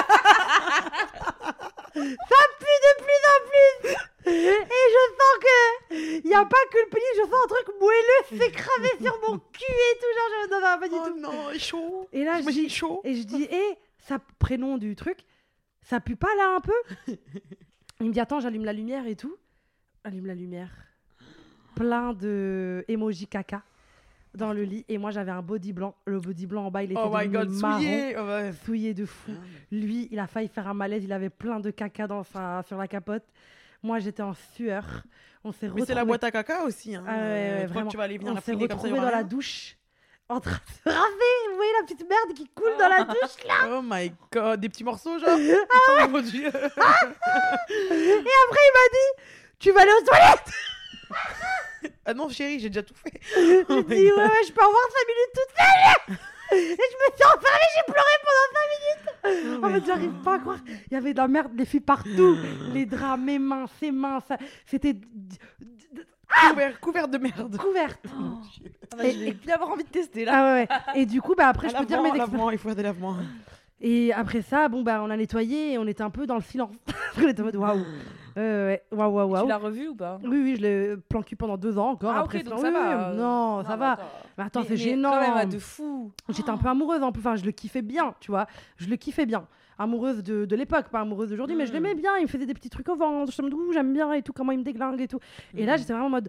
Ça pue de plus en plus. Et je sens que, il n'y a pas que le pénis, je sens un truc moelleux s'écraser sur mon cul et tout. Genre, je me pas du tout. Oh non, il est chaud. Et là, je dis, chaud. Et je dis, ça, prénom du truc, ça pue pas là un peu? Il me dit, attends, j'allume la lumière et tout. Allume la lumière. Plein de emoji caca dans le lit. Et moi, j'avais un body blanc. Le body blanc en bas, il était marron, souillé de fou. Lui, il a failli faire un malaise. Il avait plein de caca sur la capote. Moi, j'étais en sueur. On s'est retrouvés. Mais c'est la boîte à caca aussi. Hein. Ouais, vraiment. Tu vas aller venir on la s'est fouiller comme ça. retrouvés dans la douche. En train de se raser, vous voyez la petite merde qui coule dans la douche là. Oh my god, des petits morceaux genre. Oh mon dieu. Et après il m'a dit, tu vas aller aux toilettes. Ah non chérie, j'ai déjà tout fait. Je dis ouais, je peux avoir 5 minutes toute seule. Et je me suis enfermée, j'ai pleuré pendant 5 minutes. En fait, j'arrive pas à croire. Il y avait de la merde, des filles partout. Les draps, mes mains, ses mains, c'était couvert de merde. Couverte. Je vais plus avoir envie de tester là. Ah ouais. Et du coup, après, je peux dire mes expériences. Il faut faire des lavements. Et après ça, on a nettoyé et on était un peu dans le silence. On était en mode waouh. Waouh. Tu l'as revu ou pas? Oui, je l'ai planqué pendant 2 ans encore. Ah, après ok, donc ça va. Non, ça va. Mais attends, c'est gênant. Quand même, de fou. J'étais un peu amoureuse en plus. Enfin, je le kiffais bien, tu vois. Je le kiffais bien. Amoureuse de l'époque, pas amoureuse d'aujourd'hui, mais je l'aimais bien. Il me faisait des petits trucs au ventre. Je me disais, j'aime bien et tout, comment il me déglingue et tout. Et là, j'étais vraiment en mode.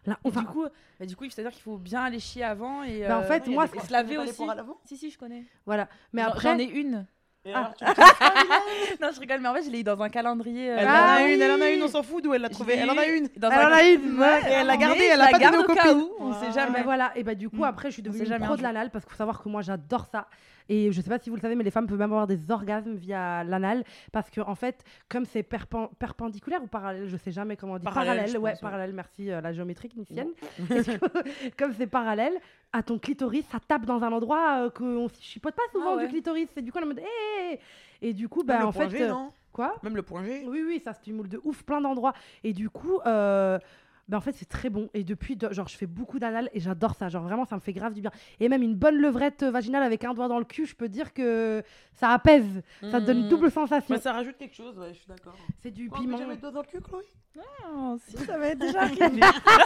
Du coup, c'est-à-dire qu'il faut bien aller chier avant et. En fait, moi, se laver aussi. Si, je connais. Voilà. Mais après. J'en ai une. Alors, non, je rigole, mais en fait, je l'ai eu dans un calendrier. Elle en a une, on s'en fout d'où elle l'a trouvée. Elle en a une. Elle en a une. Et elle l'a gardée, elle l'a pas donnée aux copines. On sait jamais. Voilà. Et du coup, après, je suis devenue pro de l'anal parce qu'il faut savoir que moi, j'adore ça. Et je sais pas si vous le savez, mais les femmes peuvent même avoir des orgasmes via l'anal parce que en fait, comme c'est perpendiculaire ou parallèle, je sais jamais comment on dit. Parallèle, ouais, parallèle. Merci la géométrie clinicienne. Comme c'est parallèle à ton clitoris, ça tape dans un endroit qu'on chipote pas souvent du clitoris. C'est du coup on est en mode et du coup en fait quoi? Même le point G. Oui, ça stimule de ouf plein d'endroits et du coup en fait, c'est très bon. Et depuis, genre, je fais beaucoup d'anal et j'adore ça. Genre, vraiment, ça me fait grave du bien. Et même une bonne levrette vaginale avec un doigt dans le cul, je peux dire que ça apaise. Ça te donne une double sensation. Mais ça rajoute quelque chose, ouais, je suis d'accord. C'est du piment. Tu jamais le doigt dans le cul, Chloé? Non, si, ça va être déjà arrivé.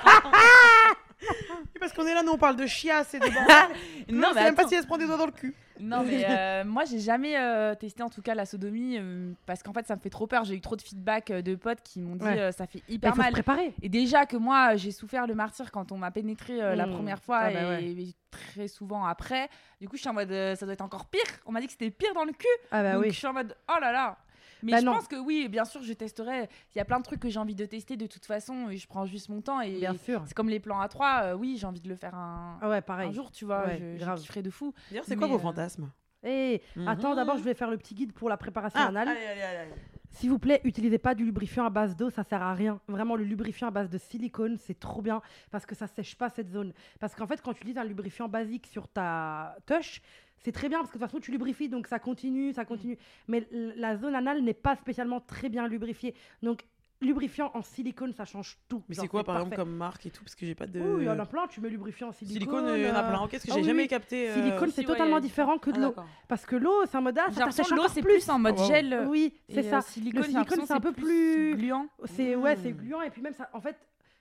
Parce qu'on est là, nous, on parle de chiasse et de bordel. Non, mais même pas si elle se prend des doigts dans le cul. Non, mais moi, j'ai jamais testé, en tout cas, la sodomie parce qu'en fait, ça me fait trop peur. J'ai eu trop de feedback de potes qui m'ont dit ça fait hyper mal. Faut se préparer. Et déjà que moi, j'ai souffert le martyre quand on m'a pénétré la première fois et très souvent après. Du coup, je suis en mode, ça doit être encore pire. On m'a dit que c'était pire dans le cul. Donc, je suis en mode, oh là là. Mais je pense que oui, bien sûr, je testerai. Il y a plein de trucs que j'ai envie de tester de toute façon. Et je prends juste mon temps. Et bien sûr. C'est comme les plans à 3. Oui, j'ai envie de le faire un jour, tu vois. Je kifferais de fou. D'ailleurs, c'est quoi vos fantasmes? Attends, d'abord, je vais faire le petit guide pour la préparation anale. Allez. S'il vous plaît, utilisez pas du lubrifiant à base d'eau, ça sert à rien. Vraiment, le lubrifiant à base de silicone, c'est trop bien parce que ça sèche pas cette zone. Parce qu'en fait, quand tu utilises un lubrifiant basique sur ta touche, c'est très bien parce que de toute façon, tu lubrifies, donc ça continue. Mais la zone anale n'est pas spécialement très bien lubrifiée. Donc, lubrifiant en silicone, ça change tout. Mais c'est quoi, par exemple, comme marque et tout? Parce que j'ai pas de. Oui, il y en a plein, tu mets lubrifiant en silicone. Silicone, il y en a plein. Qu'est-ce que j'ai jamais capté? Silicone, c'est totalement différent que de l'eau. Parce que l'eau, c'est un mode ça sèche l'eau, encore c'est plus en mode gel. Oui, c'est ça. Silicone, le silicone, c'est un peu plus gluant. C'est gluant et puis même ça, en fait.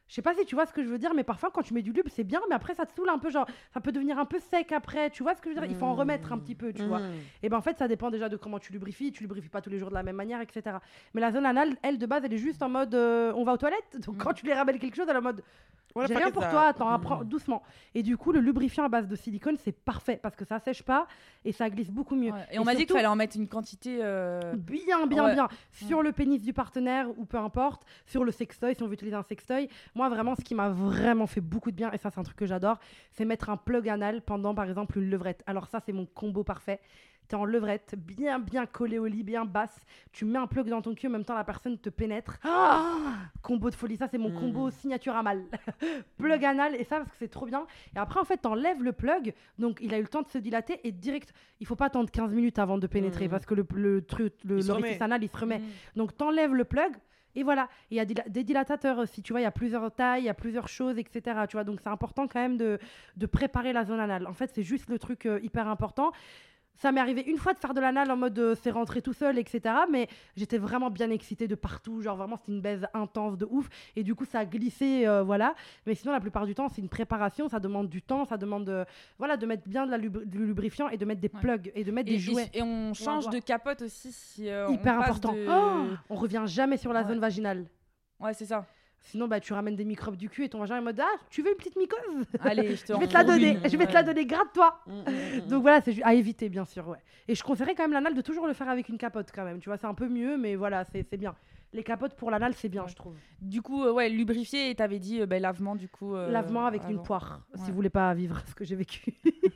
Je sais pas si tu vois ce que je veux dire, mais parfois quand tu mets du lube, c'est bien, mais après ça te saoule un peu, genre ça peut devenir un peu sec après. Tu vois ce que je veux dire? Il faut en remettre un petit peu, tu vois. Et ben en fait, ça dépend déjà de comment tu lubrifies. Tu lubrifies pas tous les jours de la même manière, etc. Mais la zone anale, elle de base, elle est juste en mode on va aux toilettes. Donc quand tu lui ramènes quelque chose, elle est en mode j'ai rien pour toi, attends, apprends doucement. Et du coup, le lubrifiant à base de silicone, c'est parfait parce que ça sèche pas et ça glisse beaucoup mieux. Et on m'a dit qu'il fallait en mettre une quantité bien sur le pénis du partenaire ou peu importe, sur le sextoy si on veut utiliser un sextoy. Moi, vraiment, ce qui m'a vraiment fait beaucoup de bien, et ça, c'est un truc que j'adore, c'est mettre un plug anal pendant, par exemple, une levrette. Alors ça, c'est mon combo parfait. T'es en levrette, bien collé au lit, bien basse. Tu mets un plug dans ton cul, en même temps, la personne te pénètre. Combo de folie, ça, c'est mon combo signature à mal. Plug anal, et ça, parce que c'est trop bien. Et après, en fait, t'enlèves le plug, donc il a eu le temps de se dilater, et direct, il faut pas attendre 15 minutes avant de pénétrer, parce que l'orifice anal, il se remet. Donc, t'enlèves le plug, et voilà, il y a des dilatateurs aussi, tu vois, il y a plusieurs tailles, il y a plusieurs choses, etc. Tu vois, donc c'est important quand même de préparer la zone anale. En fait, c'est juste le truc hyper important. Ça m'est arrivé une fois de faire de l'anal en mode c'est rentré tout seul, etc. Mais j'étais vraiment bien excitée de partout. Genre vraiment, c'était une baise intense de ouf. Et du coup, ça a glissé, voilà. Mais sinon, la plupart du temps, c'est une préparation. Ça demande du temps. Ça demande de mettre bien du lubrifiant et de mettre des plugs et de mettre des jouets. Et on change de capote aussi. Si, hyper important. On revient jamais sur la zone vaginale. Ouais, c'est ça. Sinon, tu ramènes des microbes du cul et ton vagin est en mode tu veux une petite mycose? Allez, je vais te la donner. Je vais te la donner, gratte-toi. Donc voilà, c'est à éviter, bien sûr. Ouais. Et je conseillerais quand même l'anal de toujours le faire avec une capote quand même. Tu vois, c'est un peu mieux, mais voilà, c'est bien. Les capotes pour l'anal, c'est bien, je trouve. Du coup, lubrifier, et t'avais dit lavement, du coup. Lavement avec une poire, si vous voulez pas vivre ce que j'ai vécu.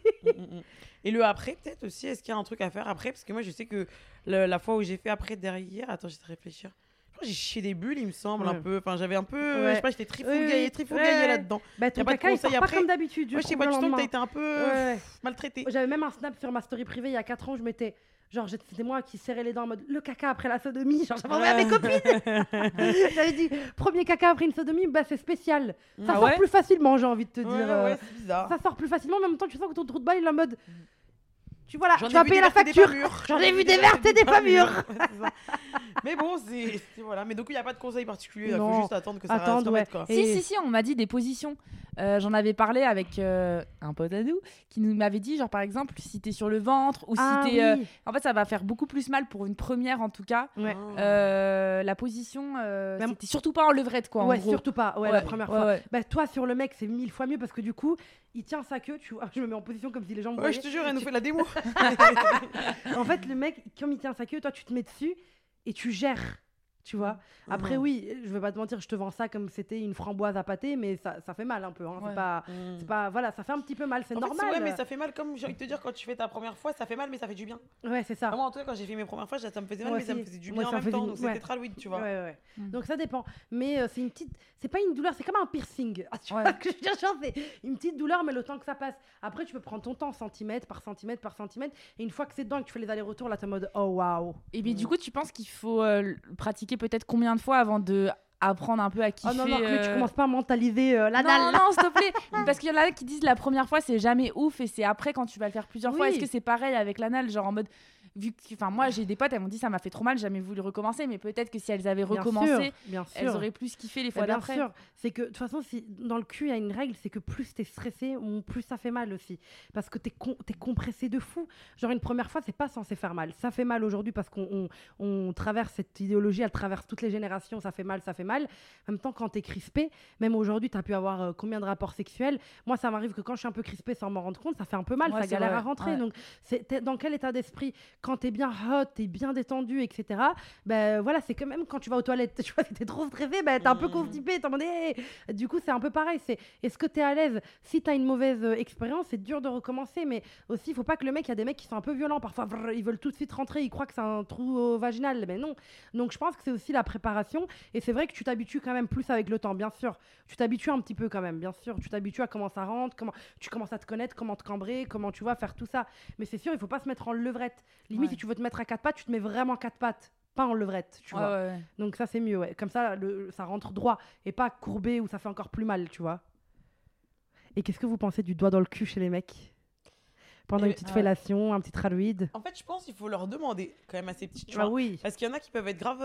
Et le après, peut-être aussi, est-ce qu'il y a un truc à faire après? Parce que moi, je sais que la fois où j'ai fait après derrière, attends, j'essaie de réfléchir. J'ai chié des bulles, il me semble, un peu. Enfin, j'avais un peu. Je sais pas, j'étais trifougaillée là-dedans. Ton caca, il sort pas comme d'habitude. Moi, je sais pas, tu sens que t'as été un peu maltraitée. J'avais même un snap sur ma story privée il y a 4 ans, je mettais. Genre, c'était moi qui serrais les dents en mode le caca après la sodomie. Genre, j'avais envoyé à mes copines. J'avais dit premier caca après une sodomie, c'est spécial. Ça sort plus facilement, j'ai envie de te dire. Ouais, c'est bizarre. Ça sort plus facilement, mais en même temps, tu sens que ton trou de balle, il est en mode. Tu vas payer la facture. J'en ai vu des vertes et des pas mûres. Mais bon, c'est voilà. Mais donc, il n'y a pas de conseil particulier. Il faut juste attendre que ça se remette, quoi. Si, on m'a dit des positions. J'en avais parlé avec un pote à nous qui m'avait dit, genre, par exemple, si t'es sur le ventre ou si t'es. En fait, ça va faire beaucoup plus mal pour une première, en tout cas. Ouais. La position, c'était surtout pas en levrette, quoi. Ouais, surtout pas. Ouais, la première fois. Toi, sur le mec, c'est 1000 fois mieux parce que du coup, il tient sa queue. Tu vois, je me mets en position comme si les gens me voyaient. Ouais, je te jure, elle nous fait la démo. En fait, le mec, comme il tient sa queue, toi, tu te mets dessus et tu gères. Tu vois. Après, oui, je vais pas te mentir, je te vends ça comme c'était une framboise à pâté, mais ça fait mal un peu. Hein. C'est pas, voilà, ça fait un petit peu mal, c'est normal. Ouais, mais ça fait mal comme j'ai envie de te dire quand tu fais ta première fois, ça fait mal, mais ça fait du bien. Ouais, c'est ça. Moi, en tout cas, quand j'ai fait mes premières fois, ça me faisait mal, mais ça me faisait du bien en même temps. Donc c'était tralouide, tu vois. Ouais. Donc ça dépend. Mais c'est pas une douleur, c'est comme un piercing. Tu vois ce que je veux dire, c'est une petite douleur, mais le temps que ça passe. Après, tu peux prendre ton temps, centimètre par centimètre par centimètre, et une fois que c'est dedans et que tu fais les allers-retours, là, t'es en mode oh waouh. Et bien du coup, tu penses qu'il faut pratiquer peut-être combien de fois avant de apprendre un peu à kiffer? Oh non, tu commences pas à mentaliser la dalle. Non, s'il te plaît. Parce qu'il y en a qui disent la première fois c'est jamais ouf et c'est après quand tu vas le faire plusieurs fois. Est-ce que c'est pareil avec l'anal, genre en mode moi j'ai des potes, elles m'ont dit ça m'a fait trop mal, j'ai jamais voulu recommencer, mais peut-être que si elles avaient recommencé, elles auraient plus kiffé les fois d'après. Bien sûr, c'est que de toute façon, si dans le cul il y a une règle, c'est que plus t'es stressé, plus ça fait mal aussi, parce que t'es compressé de fou. Genre une première fois, c'est pas censé faire mal. Ça fait mal aujourd'hui parce qu'on traverse cette idéologie, elle traverse toutes les générations, ça fait mal. En même temps, quand t'es crispé, même aujourd'hui, t'as pu avoir combien de rapports sexuels. Moi, ça m'arrive que quand je suis un peu crispée sans m'en rendre compte, ça fait un peu mal, ça galère à rentrer. Donc, t'es dans quel état d'esprit? Quand t'es bien hot, t'es bien détendu, etc. Voilà, c'est quand même quand tu vas aux toilettes, tu vois, si t'es trop stressé, t'es un peu constipé, t'es en mode Du coup, c'est un peu pareil. Est-ce que t'es à l'aise? Si t'as une mauvaise expérience, c'est dur de recommencer, mais aussi, il faut pas que le mec, il y a des mecs qui sont un peu violents. Parfois, ils veulent tout de suite rentrer, ils croient que c'est un trou vaginal, mais non. Donc, je pense que c'est aussi la préparation, et c'est vrai que tu t'habitues quand même plus avec le temps, bien sûr. Tu t'habitues un petit peu quand même, bien sûr. Tu t'habitues à comment ça rentre, comment tu commences à te connaître, comment te cambrer, comment tu vas faire tout ça. Mais c'est sûr, il faut pas se mettre en levrette. Limite, si tu veux te mettre à 4 pattes, tu te mets vraiment 4 pattes, pas en levrette, tu vois. Ouais. Donc ça, c'est mieux, Comme ça, ça rentre droit et pas courbé où ça fait encore plus mal, tu vois. Et qu'est-ce que vous pensez du doigt dans le cul chez les mecs? pendant une petite fellation, un petit traluide. En fait, je pense qu'il faut leur demander quand même à ces petits, tu vois. Oui. Parce qu'il y en a qui peuvent être grave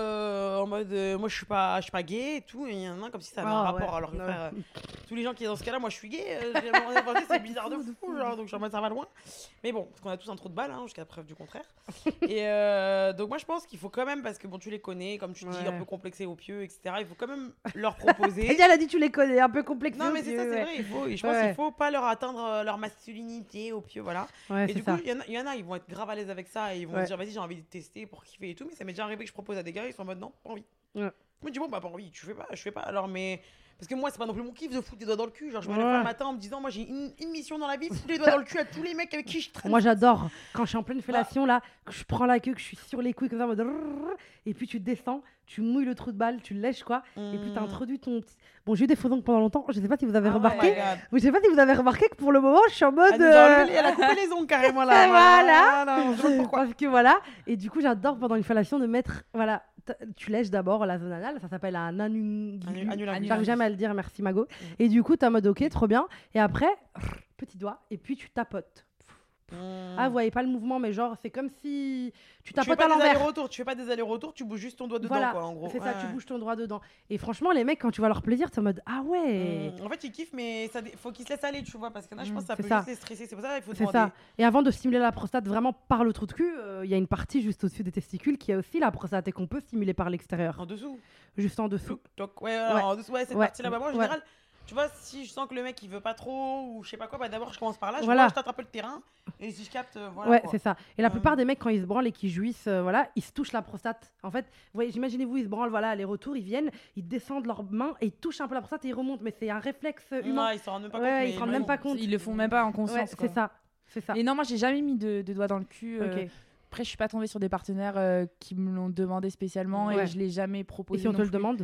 en mode moi je suis pas gay et tout, et il y en a comme si ça avait un rapport. Alors tous les gens qui sont dans ce cas-là, moi je suis gay, c'est bizarre de fou, genre, donc je suis en mode ça va loin. Mais bon, parce qu'on a tous un trou de balle jusqu'à preuve du contraire. Et donc moi je pense qu'il faut quand même, parce que bon, tu les connais, comme tu dis, un peu complexés au pieu, etc. Il faut quand même leur proposer. Elle a dit tu les connais, un peu complexés. Non mais c'est ça, c'est vrai. Je pense qu'il faut pas leur atteindre leur masculinité au pied, voilà. Et du coup, il y en a, ils vont être grave à l'aise avec ça et ils vont se dire vas-y, j'ai envie de tester pour kiffer et tout. Mais ça m'est déjà arrivé que je propose à des gars, ils sont en mode non, pas envie. Moi je dis bon, bah pas envie, je fais pas. Alors, mais parce que moi, c'est pas non plus mon kiff de foutre des doigts dans le cul. Genre, je me lève le matin en me disant moi j'ai une mission dans la vie, foutre les doigts dans le cul à tous les mecs avec qui je traîne. Moi j'adore quand je suis en pleine fellation là, que je prends la queue, que je suis sur les couilles comme ça en mode et puis tu descends, tu mouilles le trou de balle, tu le lèches quoi, et puis t'as introduit ton petit... Bon, j'ai eu des faux ongles pendant longtemps, je sais pas si vous avez remarqué. Je sais pas si vous avez remarqué que pour le moment je suis en mode elle a coupé les ongles carrément là. Voilà. Parce que voilà, et du coup j'adore pendant une fellation de mettre tu lèches d'abord la zone anale, ça s'appelle un anulingus. J'arrive jamais à le dire, merci Mago. Et du coup, t'es en mode ok, trop bien. Et après, petit doigt, et puis tu tapotes. Ah, vous voyez pas le mouvement, mais genre, c'est comme si tu tapotes à l'envers. Tu fais pas des allers-retours, tu bouges juste ton doigt dedans, quoi, en gros. C'est ça, tu bouges ton doigt dedans. Et franchement, les mecs, quand tu vois leur plaisir, t'es en mode ah ouais. En fait, ils kiffent, mais faut qu'ils se laissent aller, tu vois, parce que là, je pense que ça peut ça. juste les stresser. C'est pour ça qu'il faut demander. C'est ça. Et avant de stimuler la prostate vraiment par le trou de cul, il y a une partie juste au-dessus des testicules qui a aussi la prostate et qu'on peut stimuler par l'extérieur. En dessous. Juste en dessous. En dessous, cette partie-là, moi, en général. Tu vois, si je sens que le mec il veut pas trop ou je sais pas quoi, bah d'abord je commence par là, je tâte un peu le terrain et si je capte, voilà. Ouais, c'est ça. Et la plupart des mecs quand ils se branlent et qu'ils jouissent, ils se touchent la prostate. En fait, imaginez-vous, ils se branlent, aller-retour, ils viennent, ils descendent leurs mains et ils touchent un peu la prostate et ils remontent. Mais c'est un réflexe humain. Non, ils s'en rendent même pas compte. Ils s'en rendent même pas compte. Ils le font même pas en conscience. C'est ça. Et non, moi j'ai jamais mis de doigts dans le cul. Après, je suis pas tombée sur des partenaires qui me l'ont demandé spécialement et je l'ai jamais proposé. Et si on te le demande?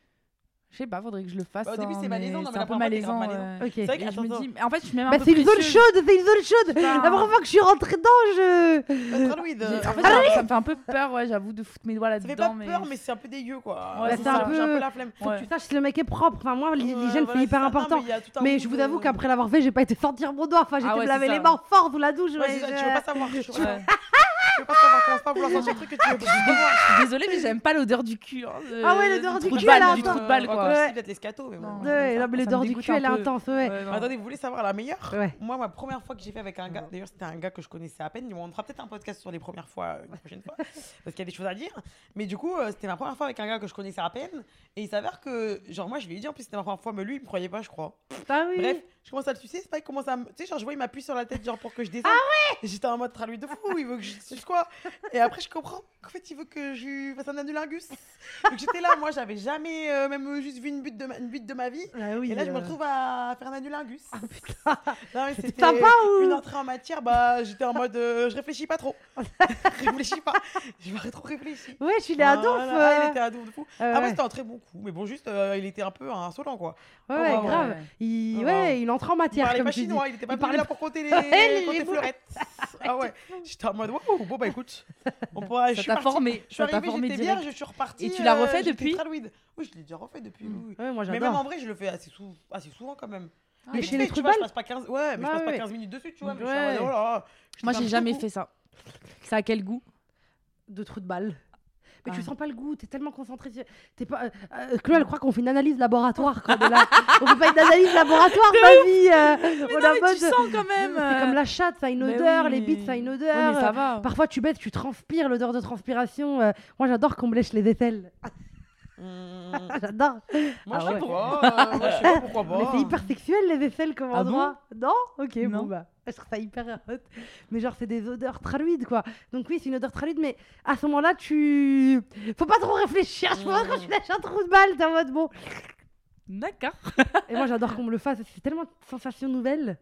Je sais pas, faudrait que je le fasse. Au début, c'est malaisant, c'est un peu malaisant. C'est vrai que je me dis, en fait, je suis même un peu c'est une zone chaude, La première fois que je suis rentrée dedans, En fait, ça me fait un peu peur, j'avoue, de foutre mes doigts là-dedans. Ça fait pas peur, mais c'est un peu dégueu, quoi. C'est un peu la flemme. Faut que tu saches si le mec est propre. Enfin, moi, l'hygiène, c'est hyper important. Mais je vous avoue qu'après l'avoir fait, j'ai pas été sentir mon doigt. Enfin, j'étais me laver les mains fort sous la douche. Tu veux pas savoir. Je veux pas savoir, commence pas à vouloir sentir le truc que tu veux pas savoir. Je suis désolée, mais j'aime pas l'odeur du cul. Ah ouais, l'odeur du cul, elle est intense. Du trou de balle, quoi. C'est peut-être l'escato, mais bon. Ouais, non, mais l'odeur du cul, elle est intense, Attendez, vous voulez savoir la meilleure? Moi, ma première fois que j'ai fait avec un gars, d'ailleurs, c'était un gars que je connaissais à peine. On fera peut-être un podcast sur les premières fois une prochaine fois, parce qu'il y a des choses à dire. Mais du coup, c'était ma première fois avec un gars que je connaissais à peine. Et il s'avère que, genre, moi, je lui ai dit, en plus, c'était ma première fois, mais lui, il me croyait pas, je crois. Ah oui. Bref, je commence à le sucer, c'est pas, il commence à me. Tu sais, genre, je vois, il m'appuie sur la tête, genre, pour que je descende. Ah ouais. J'étais en mode traluide de fou, il veut que je suce quoi. Et après, je comprends qu'en fait, il veut que je lui fasse un anulingus. Donc, j'étais là, moi, j'avais jamais même juste vu une butte de ma vie. Ah oui, et là, je me retrouve à faire un anulingus. Ah putain. Non, mais c'était sympa ou une entrée en matière, bah, j'étais en mode, je réfléchis pas trop. Réfléchis pas. J'ai pas trop réfléchi. Ouais, je suis à donf. Il était à donf de fou. Après, c'était un très bon coup. Mais bon, juste, il était un peu insolent, quoi. Ouais, grave. Il entre en matière. Il parlait comme pas tu chinois, dis. il était pas là pour compter les fleurettes. Ah ouais. J'étais en mode, wow, bon, bah écoute. Ça t'a formé. Je suis arrivée, j'étais bien, je suis repartie. Et tu l'as refait depuis? Oui, je l'ai déjà refait depuis. Ouais, moi j'adore. Mais même en vrai, je le fais assez souvent quand même. Mais chez les tu vois, je passe pas 15 minutes dessus, tu vois. Moi, j'ai jamais fait ça. Ça a quel goût? De trou de balle. Mais tu sens pas le goût, t'es tellement concentré. T'es pas. Chloé, elle croit qu'on fait une analyse laboratoire quand on est là. On fait pas une analyse laboratoire, ma vie. Mais non, mais tu sens quand même. C'est comme la chatte, ça a une odeur, les bites, ça a une odeur. Mais ça va. Parfois, tu bêtes, tu transpires, l'odeur de transpiration. Moi, j'adore qu'on me lèche les aisselles. J'adore. Moi, je sais pas pourquoi pas. Mais c'est hyper sexuel les aisselles comme endroit. Bon Non. Ok, non. bon bah. Je trouve ça hyper hot. Mais genre, c'est des odeurs traluides, quoi. Donc oui, c'est une odeur traluide, mais à ce moment-là, faut pas trop réfléchir. Je pense que quand tu lâches un trou de balle, t'es en mode bon. D'accord. Et moi, j'adore qu'on me le fasse. C'est tellement de sensations nouvelles.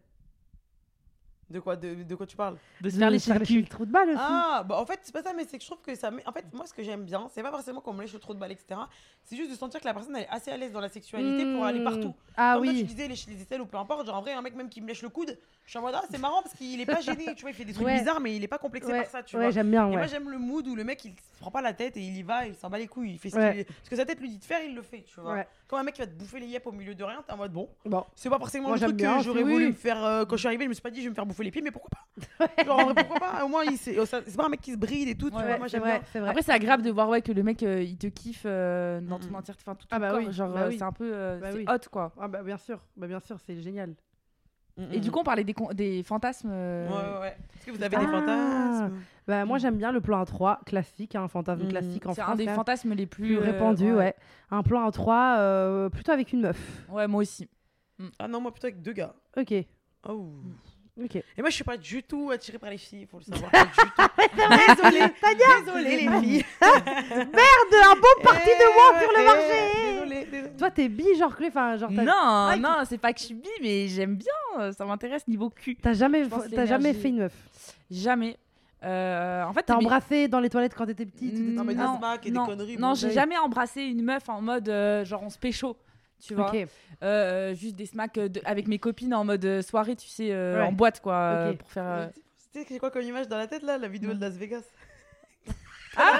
De quoi tu parles? De se faire lécher le trou de balle aussi. Ah, bah en fait, c'est pas ça, mais c'est que je trouve que ça met. En fait, moi, ce que j'aime bien, c'est pas forcément qu'on me lèche le trou de balle, etc. C'est juste de sentir que la personne elle est assez à l'aise dans la sexualité pour aller partout. Ah comme oui. toi, tu disais lécher les aisselles ou peu importe. Genre, en vrai, un mec même qui me lèche le coude, je suis en mode, c'est marrant parce qu'il est pas gêné. Tu vois, il fait des trucs bizarres, mais il est pas complexé par ça, tu vois. Ouais, j'aime bien. Et moi, j'aime le mood où le mec il se prend pas la tête et il y va, il s'en bat les couilles. Il fait ce que sa tête lui dit de faire, il le fait, tu vois. Quand un mec va te bouffer les yeux au milieu de rien, t'es en mode bon. C'est pas forcément le truc que j'aurais voulu me faire quand je suis arrivée. Je me suis pas dit, je vais me faire bouffer bouffer les pieds, mais pourquoi pas? Genre, en vrai, pourquoi pas? Au moins, c'est pas un mec qui se bride et tout. Tu vois, moi, j'aime bien. C'est vrai. Après, c'est agréable de voir que le mec il te kiffe dans ton entièreté, enfin tout ton corps. Oui. Genre, c'est un peu c'est hot quoi. Ah bah bien sûr, c'est génial. Et du coup, on parlait des fantasmes. Ouais. Est-ce que vous avez des fantasmes? Bah, moi, j'aime bien le plan A3 classique, un fantasme classique en France. C'est un des fantasmes les plus répandus, ouais. Un plan A3, plutôt avec une meuf. Ouais, moi aussi. Ah non, moi plutôt avec 2 gars. Ok. Oh. Ok. Et moi, je suis pas du tout attirée par les filles, faut le savoir. Pas du tout. Désolée, les filles. Merde, un beau parti de moi sur le marché. Désolée. Toi, t'es bi, genre clé, enfin, genre. Non, c'est pas que je suis bi, mais j'aime bien. Ça m'intéresse niveau cul. T'as jamais l'énergie. fait une meuf? Jamais. En fait, t'as embrassé dans les toilettes quand t'étais petite? Non, mais des smacks et des conneries. Non, j'ai jamais embrassé une meuf en mode genre on se pécho. Tu vois, juste des smacks avec mes copines en mode soirée, tu sais, en boîte quoi, pour faire. Tu sais, c'est quoi comme image dans la tête là, la vidéo de Las Vegas? Ah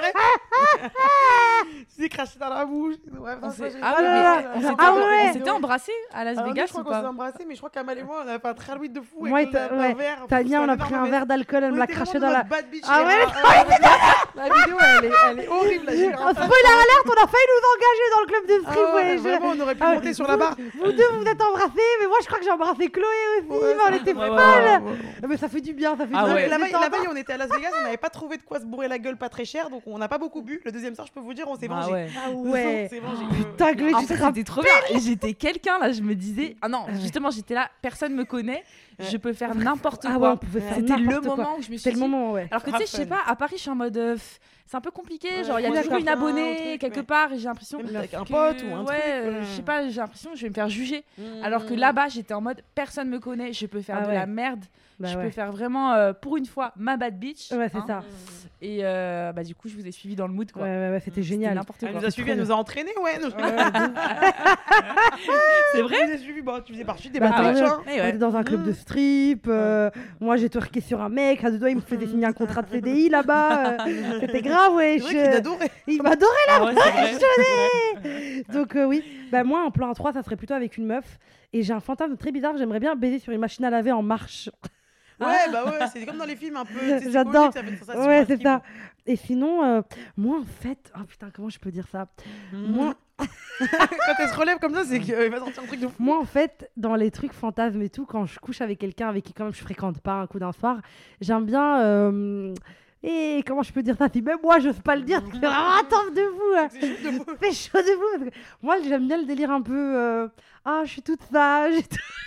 Tu t'es craché dans la bouche. Ouais, on s'était embrassés à Las Vegas. Je crois qu'on s'est embrassés, mais je crois qu'Amal et moi on a fait un tralwitt de fou. Moi, Tania, on a pris un verre d'alcool, elle me l'a craché dans la. Ah ouais, la vidéo elle est horrible. Spoiler alert, on a failli nous engager dans le club de street. Vraiment, on aurait pu monter sur la barre. Vous deux, vous êtes embrassés, mais moi je crois que j'ai embrassé Chloé aussi. On était folles. Mais ça fait du bien, ça fait du bien. La veille, on était à Las Vegas, on n'avait pas trouvé de quoi se bourrer la gueule pas très cher, donc on n'a pas beaucoup bu. Le deuxième soir, je peux vous dire, on s'est vengé. Ah ouais. Putain, Chloé, tu te rappelles trop bien. Et j'étais quelqu'un là, je me disais, ah non, justement, j'étais là, personne me connaît, je peux faire n'importe quoi. C'était le moment où je me suis dit. Alors que tu sais, je sais pas, à Paris, je suis en mode. C'est un peu compliqué, genre il y a toujours une abonnée quelque part et j'ai l'impression avec un pote ou un truc. Je sais pas, j'ai l'impression que je vais me faire juger. Alors que là-bas, j'étais en mode personne me connaît, je peux faire de la merde. Je peux faire vraiment pour une fois ma bad bitch. Ouais, c'est ça. Et du coup, je vous ai suivi dans le mood quoi. Ouais, c'était génial. N'importe quoi. Elle nous a suivi, elle nous a entraînés, ouais. C'est vrai. Tu nous as suivi, tu faisais partie des batailles. On était dans un club de strip. Moi, j'ai twerké sur un mec. À deux doigts, il me faisait signer un contrat de CDI là-bas. C'était grave, ouais. C'est vrai qu'il t'adorait. Il m'adorait là. Ouais, donc oui. Moi, un plan 3, ça serait plutôt avec une meuf. Et j'ai un fantasme très bizarre. J'aimerais bien baiser sur une machine à laver en marche. Ouais, c'est comme dans les films un peu. J'adore. Ouais, c'est ça. Et sinon, moi en fait, oh putain, comment je peux dire ça? Moi, quand elle se relève comme ça, c'est qu'il va sortir un truc de fou. Moi en fait, dans les trucs fantasmes et tout, quand je couche avec quelqu'un avec qui quand même je fréquente pas un coup d'un soir, j'aime bien. Et comment je peux dire ça? Si même moi j'ose pas le dire, c'est vraiment attends debout. C'est chaud debout. Parce que moi j'aime bien le délire un peu. Je suis toute sage.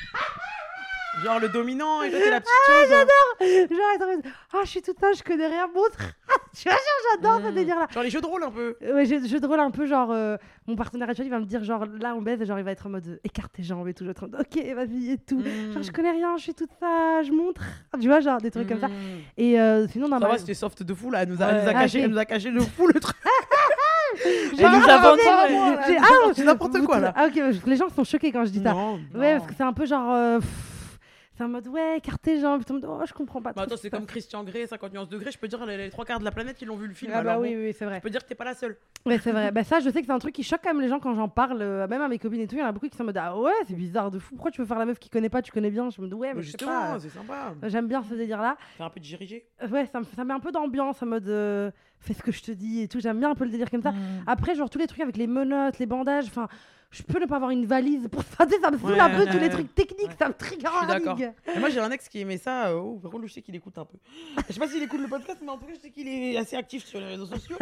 Genre le dominant et toi t'es la petite chose. J'adore. Je suis toute sage, je connais rien d'autre. Tu vois, j'adore ce délire là. Genre les jeux de rôle un peu. Ouais, jeux de rôle un peu genre mon partenaire actuel il va me dire genre là on baise, genre il va être en mode écarte tes jambes et tout, je vais être en mode ok vas-y et tout. Genre je connais rien, je suis toute sage, montre. Tu vois, genre des trucs comme ça. Et sinon dans ça va, c'était soft de fou là, elle nous a caché de fou le truc. Elle nous a vendu. C'est n'importe quoi là. Ok, les gens sont choqués quand je dis ça. Ouais, parce que c'est un peu genre c'est en mode écarte tes jambes, je comprends pas. Attends, c'est comme Christian Grey, 50 nuances degrés, je peux dire les 3/4 de la planète qui l'ont vu le film. Oui, c'est vrai. Je peux dire que t'es pas la seule. Ouais, c'est vrai. Ça, je sais que c'est un truc qui choque quand même les gens quand j'en parle, même à mes copines et tout. Il y en a beaucoup qui sont en mode ouais, c'est bizarre de fou. Pourquoi tu veux faire la meuf qui connaît pas, tu connais bien? Je me dis ouais, mais justement, c'est sympa. J'aime bien ce délire-là. Faire un peu dirigé. Ouais, ça met un peu d'ambiance en mode fais ce que je te dis et tout. J'aime bien un peu le délire comme ça. Après, genre tous les trucs avec les menottes, les bandages, enfin. Je peux ne pas avoir une valise pour ça, ça me saoule un peu tous les trucs techniques, ça me trigger. Je suis d'accord. Moi j'ai un ex qui aimait ça, par contre je sais qu'il écoute un peu. Je sais pas s'il écoute le podcast, mais en tout cas je sais qu'il est assez actif sur les réseaux sociaux.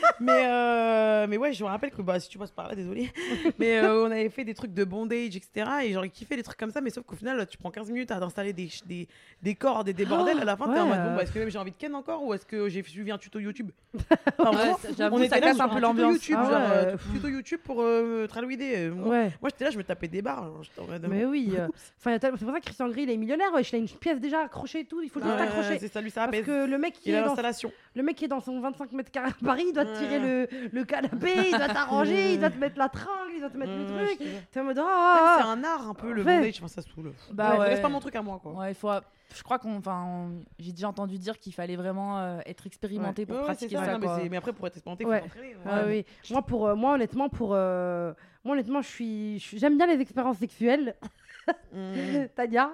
mais ouais, je me rappelle que si tu passes par là, désolé. Mais on avait fait des trucs de bondage, etc. Et genre il kiffait des trucs comme ça, mais sauf qu'au final tu prends 15 minutes à installer des cordes et des bordels. À la fin t'es en mode est-ce que même j'ai envie de ken encore ou est-ce que j'ai suivi un tuto YouTube? On était là un peu l'ambiance. Tuto YouTube pour tralouider. Moi j'étais là, je me tapais des barres. Mais oui. C'est pour ça que Christian Grey il est millionnaire. Il a une pièce déjà accrochée et tout. Il faut juste accrocher. C'est ça, lui ça apaise. Parce que le mec qui est dans son 25 mètres carrés à Paris, il doit te tirer le canapé, il doit t'arranger, il doit te mettre la tringle, il doit te mettre le truc. T'es en mode c'est un art un peu le bondage. Ça saoule. C'est pas mon truc à moi quoi. Ouais, il faut. Je crois j'ai déjà entendu dire qu'il fallait vraiment être expérimenté pour pratiquer ça. Mais après, pour être expérimenté, il faut s'entraîner. Oui. Moi, honnêtement, j'aime bien les expériences sexuelles. Tania.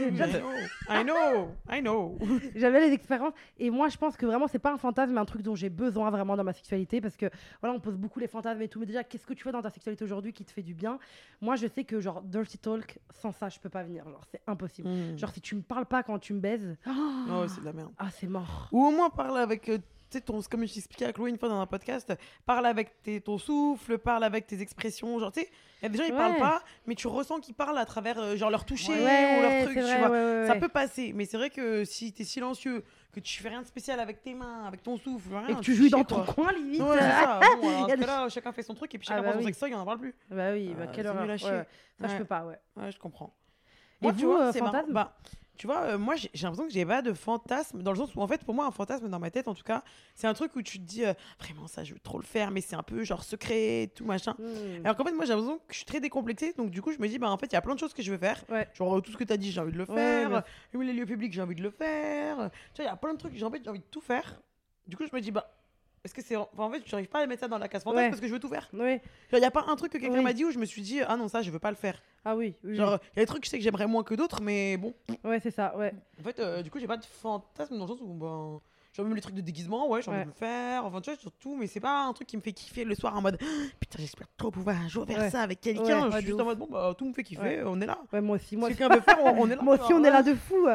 I know. J'avais les expériences et moi je pense que vraiment c'est pas un fantasme mais un truc dont j'ai besoin vraiment dans ma sexualité parce que voilà on pose beaucoup les fantasmes et tout mais déjà qu'est-ce que tu fais dans ta sexualité aujourd'hui qui te fait du bien? Moi je sais que genre dirty talk sans ça je peux pas venir, genre c'est impossible. Genre si tu me parles pas quand tu me baises, Oh, c'est de la merde. ah c'est mort. Ou au moins parle avec comme je t'expliquais à Chloé une fois dans un podcast, parle avec ton souffle, parle avec tes expressions, genre tu sais, il y a des gens ils parlent pas, mais tu ressens qu'ils parlent à travers genre leur toucher ou leur truc, tu vois. Ça peut passer, mais c'est vrai que si t'es silencieux, que tu fais rien de spécial avec tes mains, avec ton souffle, rien, et que tu joues dans ton coin limite. Ouais, c'est ça. Bon, alors, là, chacun fait son truc et puis chacun prend son sextoy, il en parle plus. Bah oui, quelle horreur. Ça je peux pas, Ouais, je comprends. Et moi, tu vois, c'est fantasme. Bah, tu vois, moi j'ai l'impression que j'ai pas de fantasme dans le sens où en fait pour moi un fantasme dans ma tête en tout cas c'est un truc où tu te dis vraiment ça je veux trop le faire mais c'est un peu genre secret tout machin. Alors qu'en fait moi j'ai l'impression que je suis très décomplexée donc du coup je me dis bah en fait il y a plein de choses que je veux faire, genre tout ce que t'as dit j'ai envie de le faire, les lieux publics j'ai envie de le faire, tu vois il y a plein de trucs j'ai envie de tout faire, du coup je me dis bah est-ce que c'est en fait j'arrive pas à mettre ça dans la case fantasme parce que je veux tout faire. Genre il y a pas un truc que quelqu'un m'a dit où je me suis dit ah non ça je veux pas le faire. Ah oui. Genre il y a des trucs que je sais que j'aimerais moins que d'autres mais bon. Ouais c'est ça ouais. En fait du coup j'ai pas de fantasme dans le sens où ben genre même les trucs de déguisement j'ai envie de le faire, enfin tu vois surtout mais c'est pas un truc qui me fait kiffer le soir en mode putain j'espère trop pouvoir un jour faire ça avec quelqu'un, je suis juste en mode bon bah tout me fait kiffer, on est là. Ouais moi aussi quelqu'un veut faire on est là. Moi aussi on est là de fou.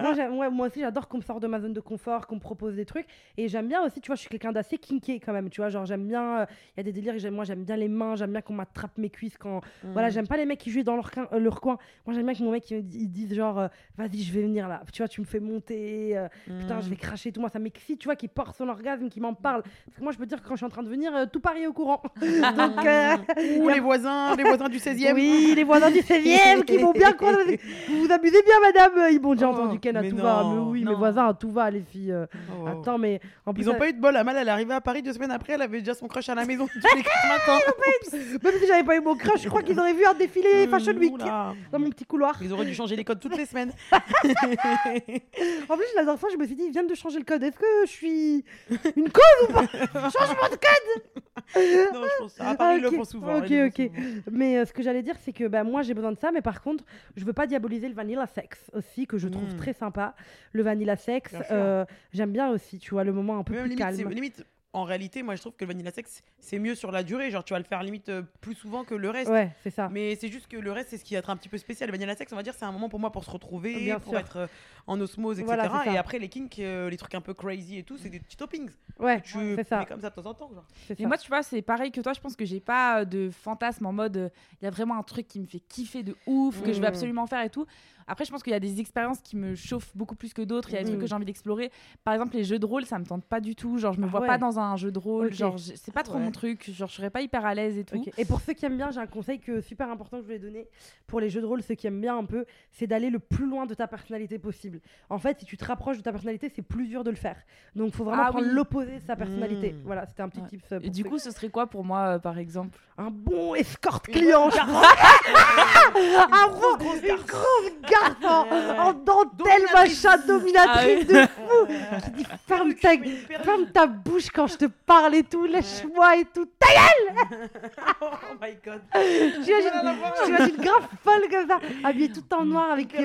Moi aussi j'adore qu'on me sorte de ma zone de confort, qu'on me propose des trucs et j'aime bien aussi tu vois je suis quelqu'un d'assez kinké quand même tu vois genre j'aime bien il y a des délires moi j'aime bien les mains, j'aime bien qu'on m'attrape mes cuisses quand voilà j'aime pas les mecs qui jouent dans leur coin. Moi j'aime bien que mon mec ils disent genre vas-y je vais venir là tu vois tu me fais monter putain je vais cracher tout moi ça m'excite tu vois qui porte son orgasme qui m'en parle parce que moi je peux dire que quand je suis en train de venir tout Paris est au courant. Donc ou les voisins du 16e. Oui les voisins du 16e qui vont bien vous abusez bien madame ils m'ont déjà entendu Ken à tout va mais oui mes voisins à tout va les filles attends mais en plus ils ont pas eu de bol Amal elle est arrivée à Paris 2 semaines après elle avait déjà son crush à la maison tous les 4 matins. Même si j'avais pas eu mon crush je crois qu'ils auraient vu un défilé Fashion Week dans mon petit couloir. Ils auraient dû changer les codes toutes les semaines. En plus la dernière fois je me suis dit ils viennent de changer le code, est-ce que je suis une code ou pas? Changement de code. Non je pense à Paris ils le font souvent. Ok. Mais ce que j'allais dire c'est que moi j'ai besoin de ça mais par contre je veux pas diaboliser le vanilla sex aussi que je trouve très sympa. Le vanilla sex j'aime bien aussi tu vois le moment un peu plus calme. Limite en réalité, moi je trouve que le vanilla sex c'est mieux sur la durée. Genre tu vas le faire limite plus souvent que le reste. Ouais, c'est ça. Mais c'est juste que le reste, c'est ce qui va être un petit peu spécial. Le vanilla sex, on va dire, c'est un moment pour moi pour se retrouver, pour être en osmose, etc. Voilà, et après, les kinks, les trucs un peu crazy et tout, c'est des petits toppings. Ouais, tu c'est ça. mets comme ça de temps en temps. Genre. Et moi, tu vois, c'est pareil que toi. Je pense que j'ai pas de fantasme en mode il y a vraiment un truc qui me fait kiffer de ouf, que je veux absolument faire et tout. Après, je pense qu'il y a des expériences qui me chauffent beaucoup plus que d'autres. Il y a des trucs que j'ai envie d'explorer. Par exemple, les jeux de rôle, ça me tente pas du tout. Genre, je me vois pas dans un jeu de rôle. Genre, c'est pas trop mon truc. Genre, je serais pas hyper à l'aise et tout. Et pour ceux qui aiment bien, j'ai un conseil super important que je voulais donner pour les jeux de rôle. Ceux qui aiment bien un peu, c'est d'aller le plus loin de ta personnalité possible. En fait, si tu te rapproches de ta personnalité, c'est plus dur de le faire. Donc, il faut vraiment prendre l'opposé de sa personnalité. Voilà, c'était un petit tip. Et du coup, ce serait quoi pour moi, par exemple? Un bon escorte client. Un bon, une grosse garde en dentelle, machin, dominatrice de fou. Qui dit ferme ta bouche quand je te parle et tout, lèche-moi et tout. Ta gueule. Oh my god. J'imagine grave folle comme ça, habillée tout en noir avec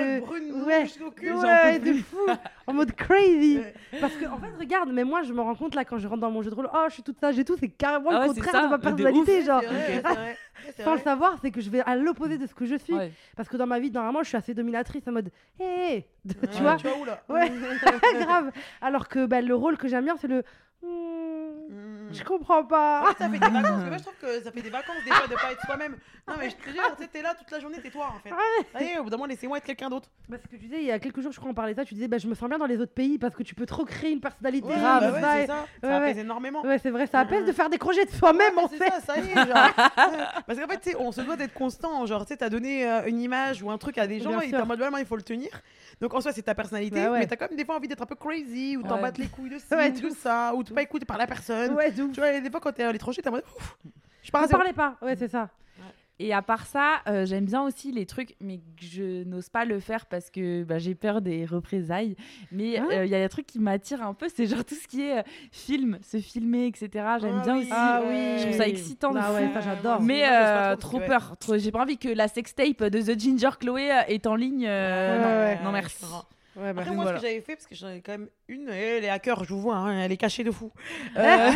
de fou, en mode crazy. Parce que en fait, regarde, mais moi je me rends compte là quand je rentre dans mon jeu de rôle, je suis toute sage et tout, c'est carrément le contraire de ma personnalité, genre. Sans le savoir, c'est que je vais à l'opposé de ce que je suis. Parce que dans ma vie, normalement, je suis assez dominatrice en mode hé, tu vois. Tu vois où là? Ouais, grave. Alors que le rôle que j'aime bien, c'est le je comprends pas. En fait, ça fait des vacances. Mais moi, je trouve que ça fait des vacances des fois de pas être soi-même. Non, mais je te jure, tu sais, t'es là toute la journée, t'es toi en fait. Allez, au bout d'un moment, laissez-moi être quelqu'un d'autre. Parce que tu disais, il y a quelques jours, je crois, on parlait de ça. Tu disais, je me sens bien dans les autres pays parce que tu peux trop créer une personnalité. Grave, c'est ça. Ça apaise énormément. Ouais, c'est vrai, ça apaise de faire des projets de soi-même en fait. Ça y est, genre. Parce qu'en fait, tu sais, on se doit d'être constant. Genre, tu sais, t'as donné une image ou un truc à des gens et t'es en mode, il faut le tenir. Donc en soi, c'est ta personnalité, mais t'as quand même des fois envie d'être un peu crazy ou t'en battes les couilles de ci, tout ça, ou t'es pas écouté par la personne. Tu vois, des fois quand t'es à l'étranger, t'es en mode, je parlais pas. Ouais, c'est ça. Et à part ça, j'aime bien aussi les trucs, mais que je n'ose pas le faire parce que j'ai peur des représailles. Mais il y a des trucs qui m'attirent un peu, c'est genre tout ce qui est se filmer, etc. J'aime bien aussi. Ah oui. Je trouve ça excitant. Ouais, ça j'adore. Mais trop peur. J'ai pas envie que la sextape de The Ginger Chloé est en ligne. Non, merci. Ouais, après, moi, ce que j'avais fait, parce que j'en ai quand même une, elle est hacker, je vous vois, hein, elle est cachée de fou. Moi,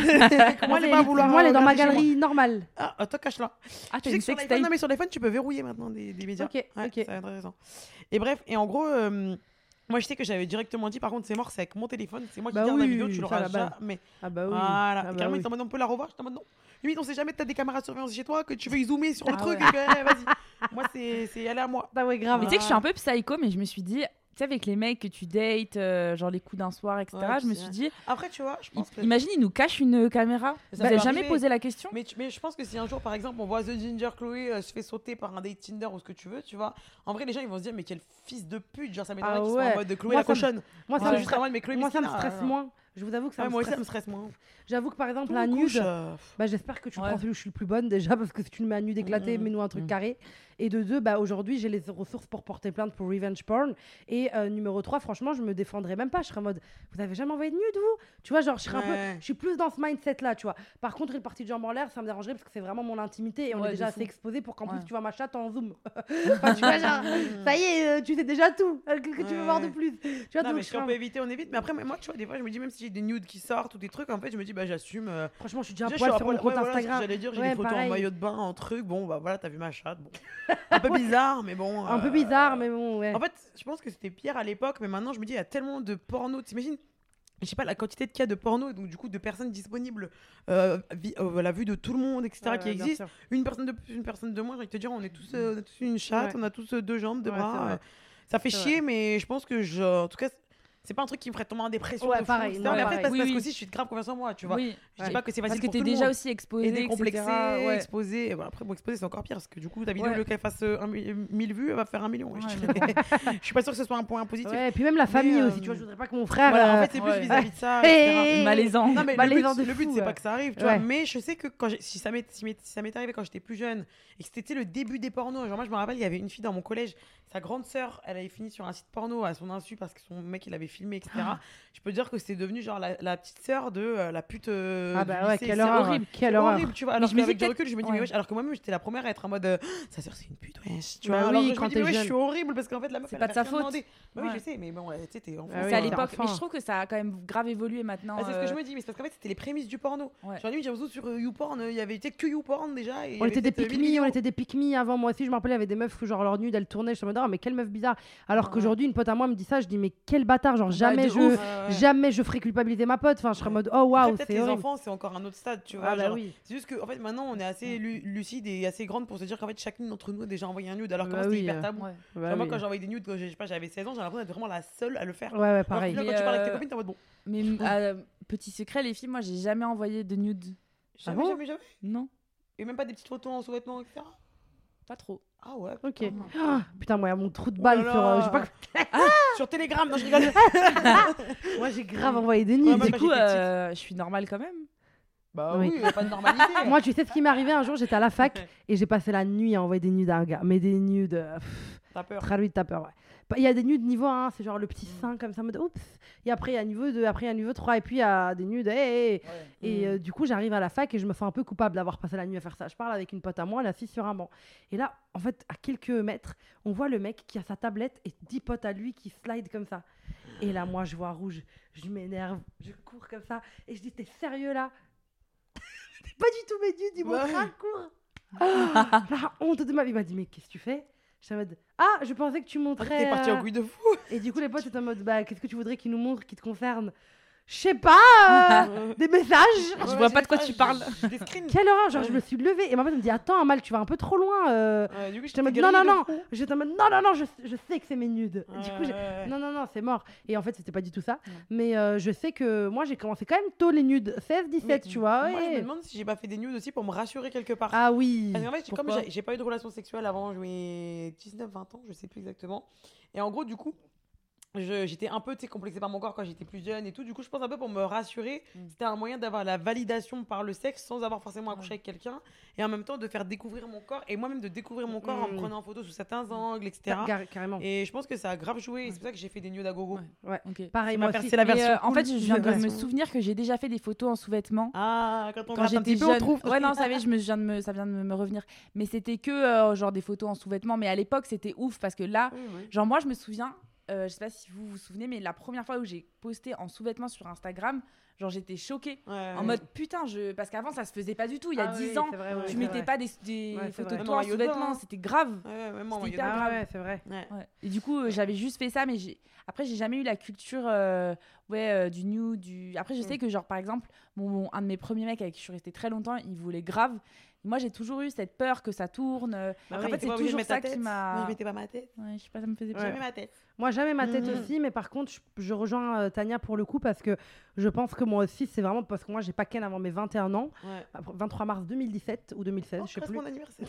elle est dans ma galerie normale. Ah, toi, cache-la. Ah, tu sais que sur l'iPhone, non, mais sur l'iPhone, tu peux verrouiller maintenant des médias. Ok. C'est intéressant. Et bref, et en gros, moi, je sais que j'avais directement dit, par contre, c'est mort, c'est avec mon téléphone, c'est moi qui garde la vidéo, tu l'auras jamais. Ah bah oui. Voilà. Ah bah carrément, oui. ils t'en mode, on peut la revoir, je t'en mode non. Limite, on sait jamais, t'as des caméras de surveillance chez toi, que tu veux y zoomer sur le truc, et que, vas-y. Moi, c'est aller à moi. Ah ouais, grave. Mais tu sais que je suis un peu psycho, mais je me suis dit, tu sais, avec les mecs que tu dates, genre les coups d'un soir, etc., je me suis dit, après, tu vois, je pense que... imagine, ils nous cachent une caméra. Vous n'avez jamais posé la question? Mais je pense que si un jour, par exemple, on voit The Ginger Chloé se fait sauter par un date Tinder ou ce que tu veux, tu vois, en vrai, les gens, ils vont se dire, mais quel fils de pute, genre, ça m'étonnerait qu'ils soient en mode de Chloé la cochonne. Moi, ça me stresse moins. moins. Je vous avoue que ça moi aussi, ça me stresse moins. J'avoue que par exemple, la nude, j'espère que tu prends celui où je suis le plus bonne déjà, parce que si tu me mets un nude éclaté, mets-nous un truc carré. Et de deux, aujourd'hui, j'ai les ressources pour porter plainte pour revenge porn. Et numéro 3, franchement, je me défendrais même pas. Je serais en mode, vous avez jamais envoyé de nude, vous? Tu vois, genre, je serais un peu, je suis plus dans ce mindset-là, tu vois. Par contre, une partie de jambes en l'air, ça me dérangerait parce que c'est vraiment mon intimité et on est déjà assez exposé pour qu'en plus, tu vois ma chatte en zoom. Enfin, tu vois, genre, ça y est, tu sais déjà tout. Que tu veux voir de plus? Tu vois, non, donc, mais si on peut éviter, on évite. Mais après, moi, tu vois, des fois, je me dis, même si j'ai des nudes qui sortent ou des trucs, en fait, je me dis, j'assume. Franchement, je suis déjà à poil sur mon compte Instagram. J'allais dire, j'ai des photos en maillot de bain, en truc. Bon, voilà, t'as vu ma chatte. Bon. Un peu bizarre, mais bon. Un peu bizarre, mais bon, ouais. En fait, je pense que c'était pire à l'époque, mais maintenant, je me dis, il y a tellement de porno. T'imagines? Je sais pas la quantité de cas de porno et donc du coup de personnes disponibles à la vue de tout le monde, etc. qui existent. Une personne de plus, une personne de moins. J'ai envie de te dire, on a tous une chatte, on a tous deux jambes, deux bras. Ça fait chier, mais je pense que en tout cas. C'est pas un truc qui me ferait tomber en dépression. Ouais, pareil. Mais après, parce que aussi, je suis de grave confiance en moi, tu vois. Oui. Je dis pas que c'est facile parce que pour t'es tout le déjà monde. aussi exposé, et décomplexé, etc. exposé. Et après, exposé, c'est encore pire parce que du coup, ta vidéo, le qu'elle fasse 1000 vues, elle va faire 1 million. Je suis pas sûre que ce soit un point positif. Ouais, et puis même la famille aussi, tu vois. Je voudrais pas que mon frère. Voilà, en fait, c'est plus vis-à-vis de ça. etc. Malaisant. Non, mais le but, c'est pas que ça arrive, tu vois. Ouais. Mais je sais que si ça m'est arrivé quand j'étais plus jeune et que c'était le début des pornos, genre moi, je me rappelle, il y avait une fille dans mon collège, sa grande sœur, elle avait fini sur un site porno à son insu parce que son mec, il avait filmé, etc. Je peux dire que c'est devenu genre la petite sœur de la pute. Ah bah ouais, lycée. quelle horreur. Horrible. Quelle horreur. Horrible, tu vois. Alors je me qu'avec dis du recul, je me dis, mais wesh, alors que moi-même, j'étais la première à être en mode sa sœur, c'est une pute, wesh. Tu vois, Bah alors oui, que je quand me dis, t'es wesh, je jeune. suis horrible parce qu'en fait, la meuf, C'est elle pas a de sa rien faute. demandé. Bah oui, Ouais. je sais, mais bon, tu sais, t'es enfant. Ah oui, C'est à t'es l'époque. enfant. Mais je trouve que ça a quand même grave évolué maintenant. C'est ce que je me dis, mais c'est parce qu'en fait, c'était les prémices du porno. Ouais. Genre, limite, j'ai l'impression sur YouPorn, il y avait que YouPorn déjà. Et On était des pick pick-me, on était des pick-me avant. Moi aussi, je me rappelle, il y avait des meufs que genre leur nude, elles tournaient. Je me disais, mais quelle meuf bizarre. Alors qu'aujourd'hui, une pote à moi me dit ça, je dis, mais quel bâtard. Genre, jamais je ferais culpabiliser ma pote. Enfin, je serais en mode, oh waouh, c'est les horrible. enfants, c'est encore un autre stade, tu vois. Ah bah genre, oui. c'est juste qu'en fait, maintenant, on est assez lucide et assez grande pour se dire qu'en fait, chacune d'entre nous a déjà envoyé un nude. Alors que Bah c'était oui, hyper tabou. Ouais. Bah Genre, moi, oui. quand j'envoyais des nudes, quand j'avais 16 ans, j'ai l'impression d'être vraiment la seule à le faire. Ouais, pareil. Alors que là, quand tu parles avec tes copines, t'es en mode bon. Mais petit secret, les filles, moi, j'ai jamais envoyé de nude. Jamais. Non, Et même pas des petites photos en sous-vêtements, etc. pas trop. Ah ouais. Ok. Putain, moi, il y a mon trou de balle là sur. là. Je sais pas. Sur Telegram, non, je rigole. Moi, j'ai grave envoyé des nudes. moi, Du quand coup, j'étais petite. je suis normale quand même. Bah Oui. oui, y a pas de normalité. Moi, tu sais ce qui m'est arrivé un jour, j'étais à la fac et j'ai passé la nuit à envoyer des nudes à un gars. Mais des nudes. T'as peur. Traduit de ta peur, ouais. Il y a des nudes niveau 1, c'est genre le petit sein comme ça, en mode oups. Et après, il y a niveau 2, après, il y a niveau 3, et puis il y a des nudes. Et du coup, j'arrive à la fac et je me sens un peu coupable d'avoir passé la nuit à faire ça. Je parle avec une pote à moi, elle est assise sur un banc. Et là, en fait, à quelques mètres, on voit le mec qui a sa tablette et 10 potes à lui qui slide comme ça. Et là, moi, je vois rouge, je m'énerve, je cours comme ça. Et je dis, t'es sérieux là? C'est pas du tout mes nudes, ils m'ont cours. La honte de ma vie. Il m'a dit, mais qu'est-ce que tu fais? J'étais en mode, ah, je pensais que tu montrais. T'es parti en couille de fou. Et du coup, les potes étaient en mode, bah, qu'est-ce que tu voudrais qu'ils nous montrent qui te concerne? Je sais pas, des messages. Je vois pas de quoi tu parles. Des screens. Quelle horreur, genre, je me suis levée. Et ma pote me dit, attends, Amal, tu vas un peu trop loin. Du coup, J'étais en mode, non. J'étais en mode, non, je sais que c'est mes nudes. Du coup, non, c'est mort. Et en fait, c'était pas du tout ça. Mais je sais que moi, j'ai commencé quand même tôt les nudes, 16, 17, tu vois. Moi, je me demande si j'ai pas fait des nudes aussi pour me rassurer quelque part. Ah oui. Parce qu'en fait, comme j'ai pas eu de relation sexuelle avant, j'ai 19-20 ans, je sais plus exactement. Et en gros, du coup, j'étais un peu complexée par mon corps quand j'étais plus jeune et tout. Du coup, je pense un peu pour me rassurer, c'était un moyen d'avoir la validation par le sexe sans avoir forcément accouché avec quelqu'un et en même temps de faire découvrir mon corps et moi-même de découvrir mon corps en me prenant en photo sous certains angles, etc. Carrément. Et je pense que ça a grave joué. Et c'est pour ça que j'ai fait des nudes à gogo. Ouais. Ok. Pareil, Ça moi m'a aussi. percé la version. En fait, je viens de me version. souvenir que j'ai déjà fait des photos en sous-vêtements. Ah, quand on Quand gratte un j'étais petit peu, jeune. on trouve. Ouais, non, ça vient de me revenir. Mais c'était que genre des photos en sous-vêtements. Mais à l'époque, c'était ouf parce que là, genre moi, je me souviens, je sais pas si vous vous souvenez, mais la première fois où j'ai posté en sous-vêtements sur Instagram, genre j'étais choquée. En mode putain, parce qu'avant ça se faisait pas du tout. Il y a 10 ans, tu mettais pas des photos de toi en sous-vêtements, c'était grave. C'était hyper grave. Ouais, c'est vrai. Ouais. Et du coup, j'avais juste fait ça, mais après, j'ai jamais eu la culture du nude. Après, je sais que, genre, par exemple, un de mes premiers mecs avec qui je suis restée très longtemps, il voulait grave. Moi, j'ai toujours eu cette peur que ça tourne. En fait, c'est toujours ça qui m'a. Moi, je mettais pas ma tête. Ouais, je sais pas, ça me faisait peur. Jamais ma tête. Moi, jamais ma tête aussi, mais par contre, je rejoins Tania pour le coup parce que je pense que moi aussi, c'est vraiment parce que moi, j'ai pas ken avant mes 21 ans, 23 mars 2017 ou 2016, je sais plus. Mon anniversaire.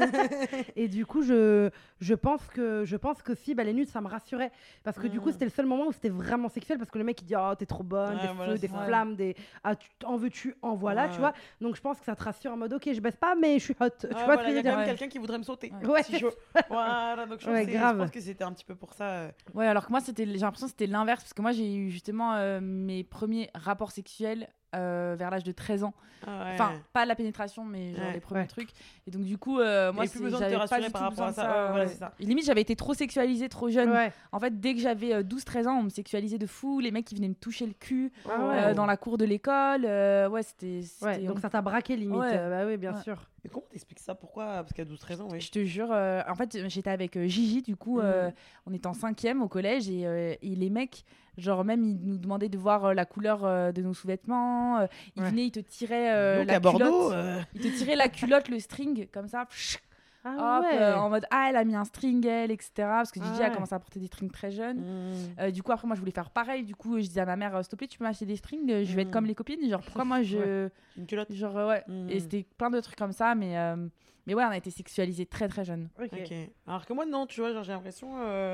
Et du coup, je pense que si, les nudes, ça me rassurait parce que du coup, c'était le seul moment où c'était vraiment sexuel parce que le mec il dit oh t'es trop bonne, des feux, des flammes, en veux-tu, en voilà, tu vois. Donc je pense que ça te rassure en mode ok, je baisse pas, mais je suis hot. Tu vois ce que je veux dire. Il y a quand même quelqu'un qui voudrait me sauter. Ouais. Si chaud. Voilà, donc je pense que c'était un petit peu pour ça. Ouais, alors que moi, j'ai l'impression que c'était l'inverse parce que moi, j'ai eu justement mes premiers rapports sexuels vers l'âge de 13 ans. Enfin, pas la pénétration, mais genre les premiers trucs. Et donc, du coup, moi, plus besoin de te rassurer par rapport à ça. Voilà, c'est ça. Et limite, j'avais été trop sexualisée, trop jeune. En fait, dès que j'avais 12-13 ans, on me sexualisait de fou. Les mecs qui venaient me toucher le cul dans la cour de l'école. C'était donc ça t'a braqué limite. Bah oui, bien sûr. Mais comment t'expliques ça? Pourquoi? Parce qu'à 12-13 ans, oui. Je te jure, en fait, j'étais avec Gigi, du coup, on était en 5e au collège et les mecs, genre même, ils nous demandaient de voir la couleur de nos sous-vêtements. Ils venaient, ils te tiraient la culotte. Ils te tiraient la culotte, le string, comme ça. En mode elle a mis un string elle, etc. Parce que Gigi a commencé à porter des strings très jeunes. Du coup après moi je voulais faire pareil, du coup je disais à ma mère s'il te plaît tu peux m'acheter des strings, je vais être comme les copines, genre pourquoi moi une culotte, genre et c'était plein de trucs comme ça, mais ouais on a été sexualisés très très jeunes. Ok. Alors que moi non, tu vois, genre j'ai l'impression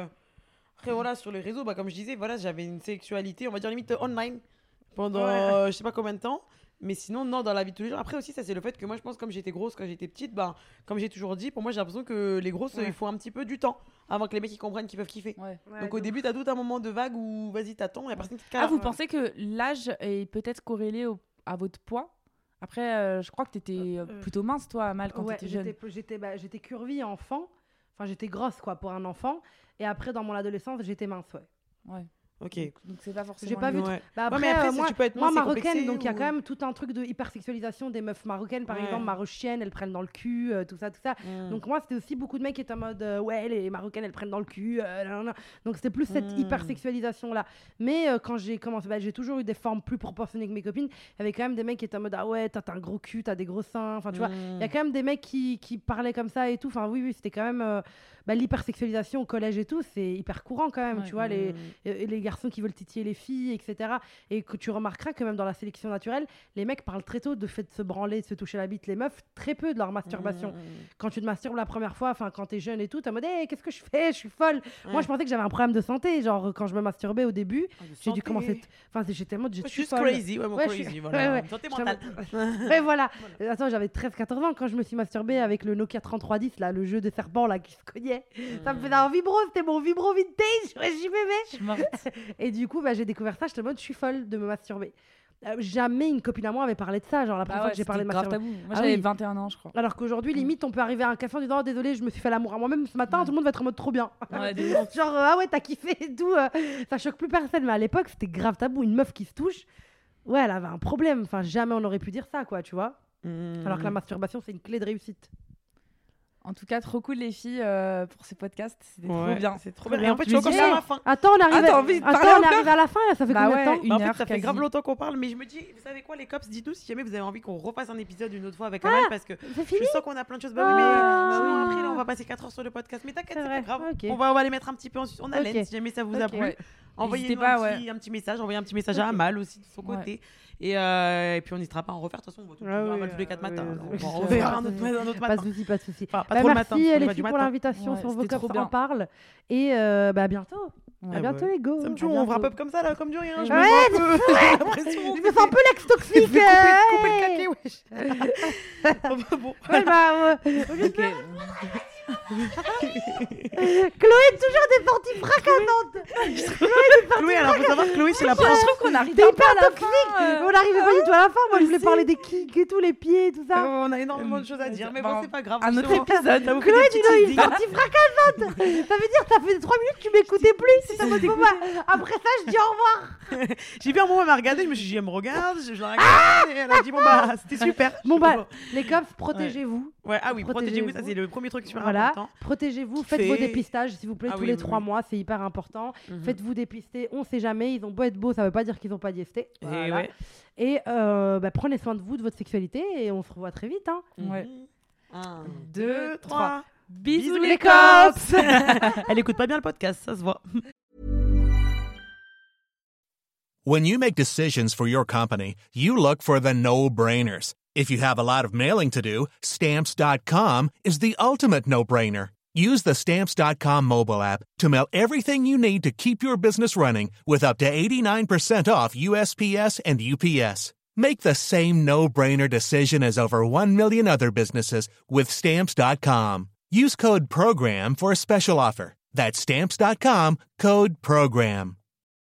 après voilà sur les réseaux, comme je disais, voilà, j'avais une sexualité on va dire limite online pendant je sais pas combien de temps. Mais sinon, non, dans la vie de tous les jours. Après aussi, ça, c'est le fait que moi, je pense, comme j'étais grosse quand j'étais petite, comme j'ai toujours dit, pour moi, j'ai l'impression que les grosses, il faut un petit peu du temps avant que les mecs ils comprennent qu'ils peuvent kiffer. Donc au début, t'as tout un moment de vague où vas-y, t'attends, il y a personne qui te cale. Vous pensez que l'âge est peut-être corrélé à votre poids? Après, je crois que t'étais plutôt mince, toi, Amal, quand t'étais jeune. J'étais curvie enfant. Enfin, j'étais grosse, quoi, pour un enfant. Et après, dans mon adolescence, j'étais mince, Ouais. Ok. Donc c'est pas forcément. J'ai pas vu. Après, mais après, moi, tu peux être marocaine, donc il y a quand même tout un truc de hypersexualisation des meufs marocaines, par exemple, marochiennes, elles prennent dans le cul, tout ça. Donc moi, c'était aussi beaucoup de mecs qui étaient en mode ouais, les marocaines, elles prennent dans le cul. Donc c'était plus cette hypersexualisation là. Mais quand j'ai commencé, j'ai toujours eu des formes plus proportionnées que mes copines. Il y avait quand même des mecs qui étaient en mode ah ouais, t'as un gros cul, t'as des gros seins. Enfin, tu vois, il y a quand même des mecs qui parlaient comme ça et tout. Enfin, oui, c'était quand même. L'hypersexualisation au collège et tout, c'est hyper courant quand même, tu vois, les garçons qui veulent titiller les filles, etc. Et que tu remarqueras que même dans la sélection naturelle, les mecs parlent très tôt de fait de se branler, de se toucher la bite, les meufs, très peu de leur masturbation. Quand tu te masturbes la première fois, enfin quand t'es jeune et tout, t'es en mode hey, qu'est-ce que je fais? Je suis folle. Moi, je pensais que j'avais un problème de santé, genre quand je me masturbais au début, j'ai dû commencer. Enfin, j'étais en mode, je suis folle. Crazy, crazy, voilà. Santé mentale. Ouais, voilà. Attends, j'avais 13-14 ans quand je me suis masturbée avec le Nokia 3310, là, le jeu des serpents là qui se cognait. Ça me faisait un vibro, c'était mon vibro vintage, j'y bébé. Et du coup, j'ai découvert ça, j'étais en mode, je suis folle de me masturber. Jamais une copine à moi avait parlé de ça, genre la première fois que j'ai parlé de masturbation. Moi j'avais 21 ans, je crois. Alors qu'aujourd'hui, limite, on peut arriver à un café en disant oh, désolé, je me suis fait l'amour à moi-même ce matin, tout le monde va être en mode trop bien. Genre ah ouais, t'as kiffé et tout. Ça choque plus personne, mais à l'époque, c'était grave tabou. Une meuf qui se touche, ouais, elle avait un problème. Enfin, jamais on aurait pu dire ça, quoi, tu vois. Alors que la masturbation, c'est une clé de réussite. En tout cas, trop cool les filles pour ce podcast. C'était trop bien. C'est trop bien. Et en fait, je suis encore à la fin. Attends, on arrive à la fin. Ça fait combien de temps? Une heure, ça fait grave longtemps qu'on parle. Mais je me dis, vous savez quoi, les cops, dites-nous si jamais vous avez envie qu'on refasse un épisode une autre fois avec Amal. Parce que je sens qu'on a plein de choses. Mais après, là, on va passer 4 heures sur le podcast. Mais t'inquiète, c'est pas grave. On va les mettre un petit peu en haleine si jamais ça vous a plu. Envoyez-nous un petit message. Envoyez un petit message à Amal aussi de son côté. Et puis on n'hésitera pas à en refaire. De toute façon, on va toujours Amal tous les 4 matins. On reverra un autre matin. Pas de soucis. Pas trop le matin. Merci les filles pour l'invitation sur Vos Cops en parle. Et à bientôt. À bientôt les go. Ça me tue, on wrap up comme ça là, comme du rien. Je Ouais, me je me sens un peu l'ex-toxique. couper le caquet, wesh. Bon. Ouais, bah, Chloé, toujours des sorties fracassantes. Chloé, alors faut savoir, Chloé, c'est la Je trouve qu'on arrive T'es un peu hyper à la toxique. fin. On n'arrivait pas du tout à la fin. Moi, je voulais si. parler des kicks et tout, les pieds, tout ça. On a énormément de choses à dire, mais bon, c'est pas grave. Un autre justement. épisode. Ça vous fait Chloé, des tu petites as une idées. sortie fracassante. Ça veut dire que ça fait 3 minutes que tu m'écoutais plus. Ça m'a dit, bon, bah, après ça, je dis au revoir. J'ai vu un moment, elle m'a regardé, je me suis dit, elle me regarde, je la regarde, et elle a dit, bon bah, c'était super. Bon, bah, les cops, protégez-vous. Ouais, ah oui, protégez-vous, ça Protégez-vous. c'est le premier truc super Voilà, important. protégez-vous, faites vos dépistages s'il vous plaît Ah tous oui, les oui, 3 oui. mois, c'est hyper important. Faites-vous dépister, on sait jamais, ils ont beau être beaux, ça veut pas dire qu'ils ont pas diesté. Et Voilà. ouais. Et bah, prenez soin de vous, de votre sexualité et on se revoit très vite. Hein. Ouais. 1, 2, 3. Bisous les cops. Elle écoute pas bien le podcast, ça se voit. When you make decisions for your company, you look for the no-brainers. If you have a lot of mailing to do, Stamps.com is the ultimate no-brainer. Use the Stamps.com mobile app to mail everything you need to keep your business running with up to 89% off USPS and UPS. Make the same no-brainer decision as over 1 million other businesses with Stamps.com. Use code PROGRAM for a special offer. That's Stamps.com, code PROGRAM.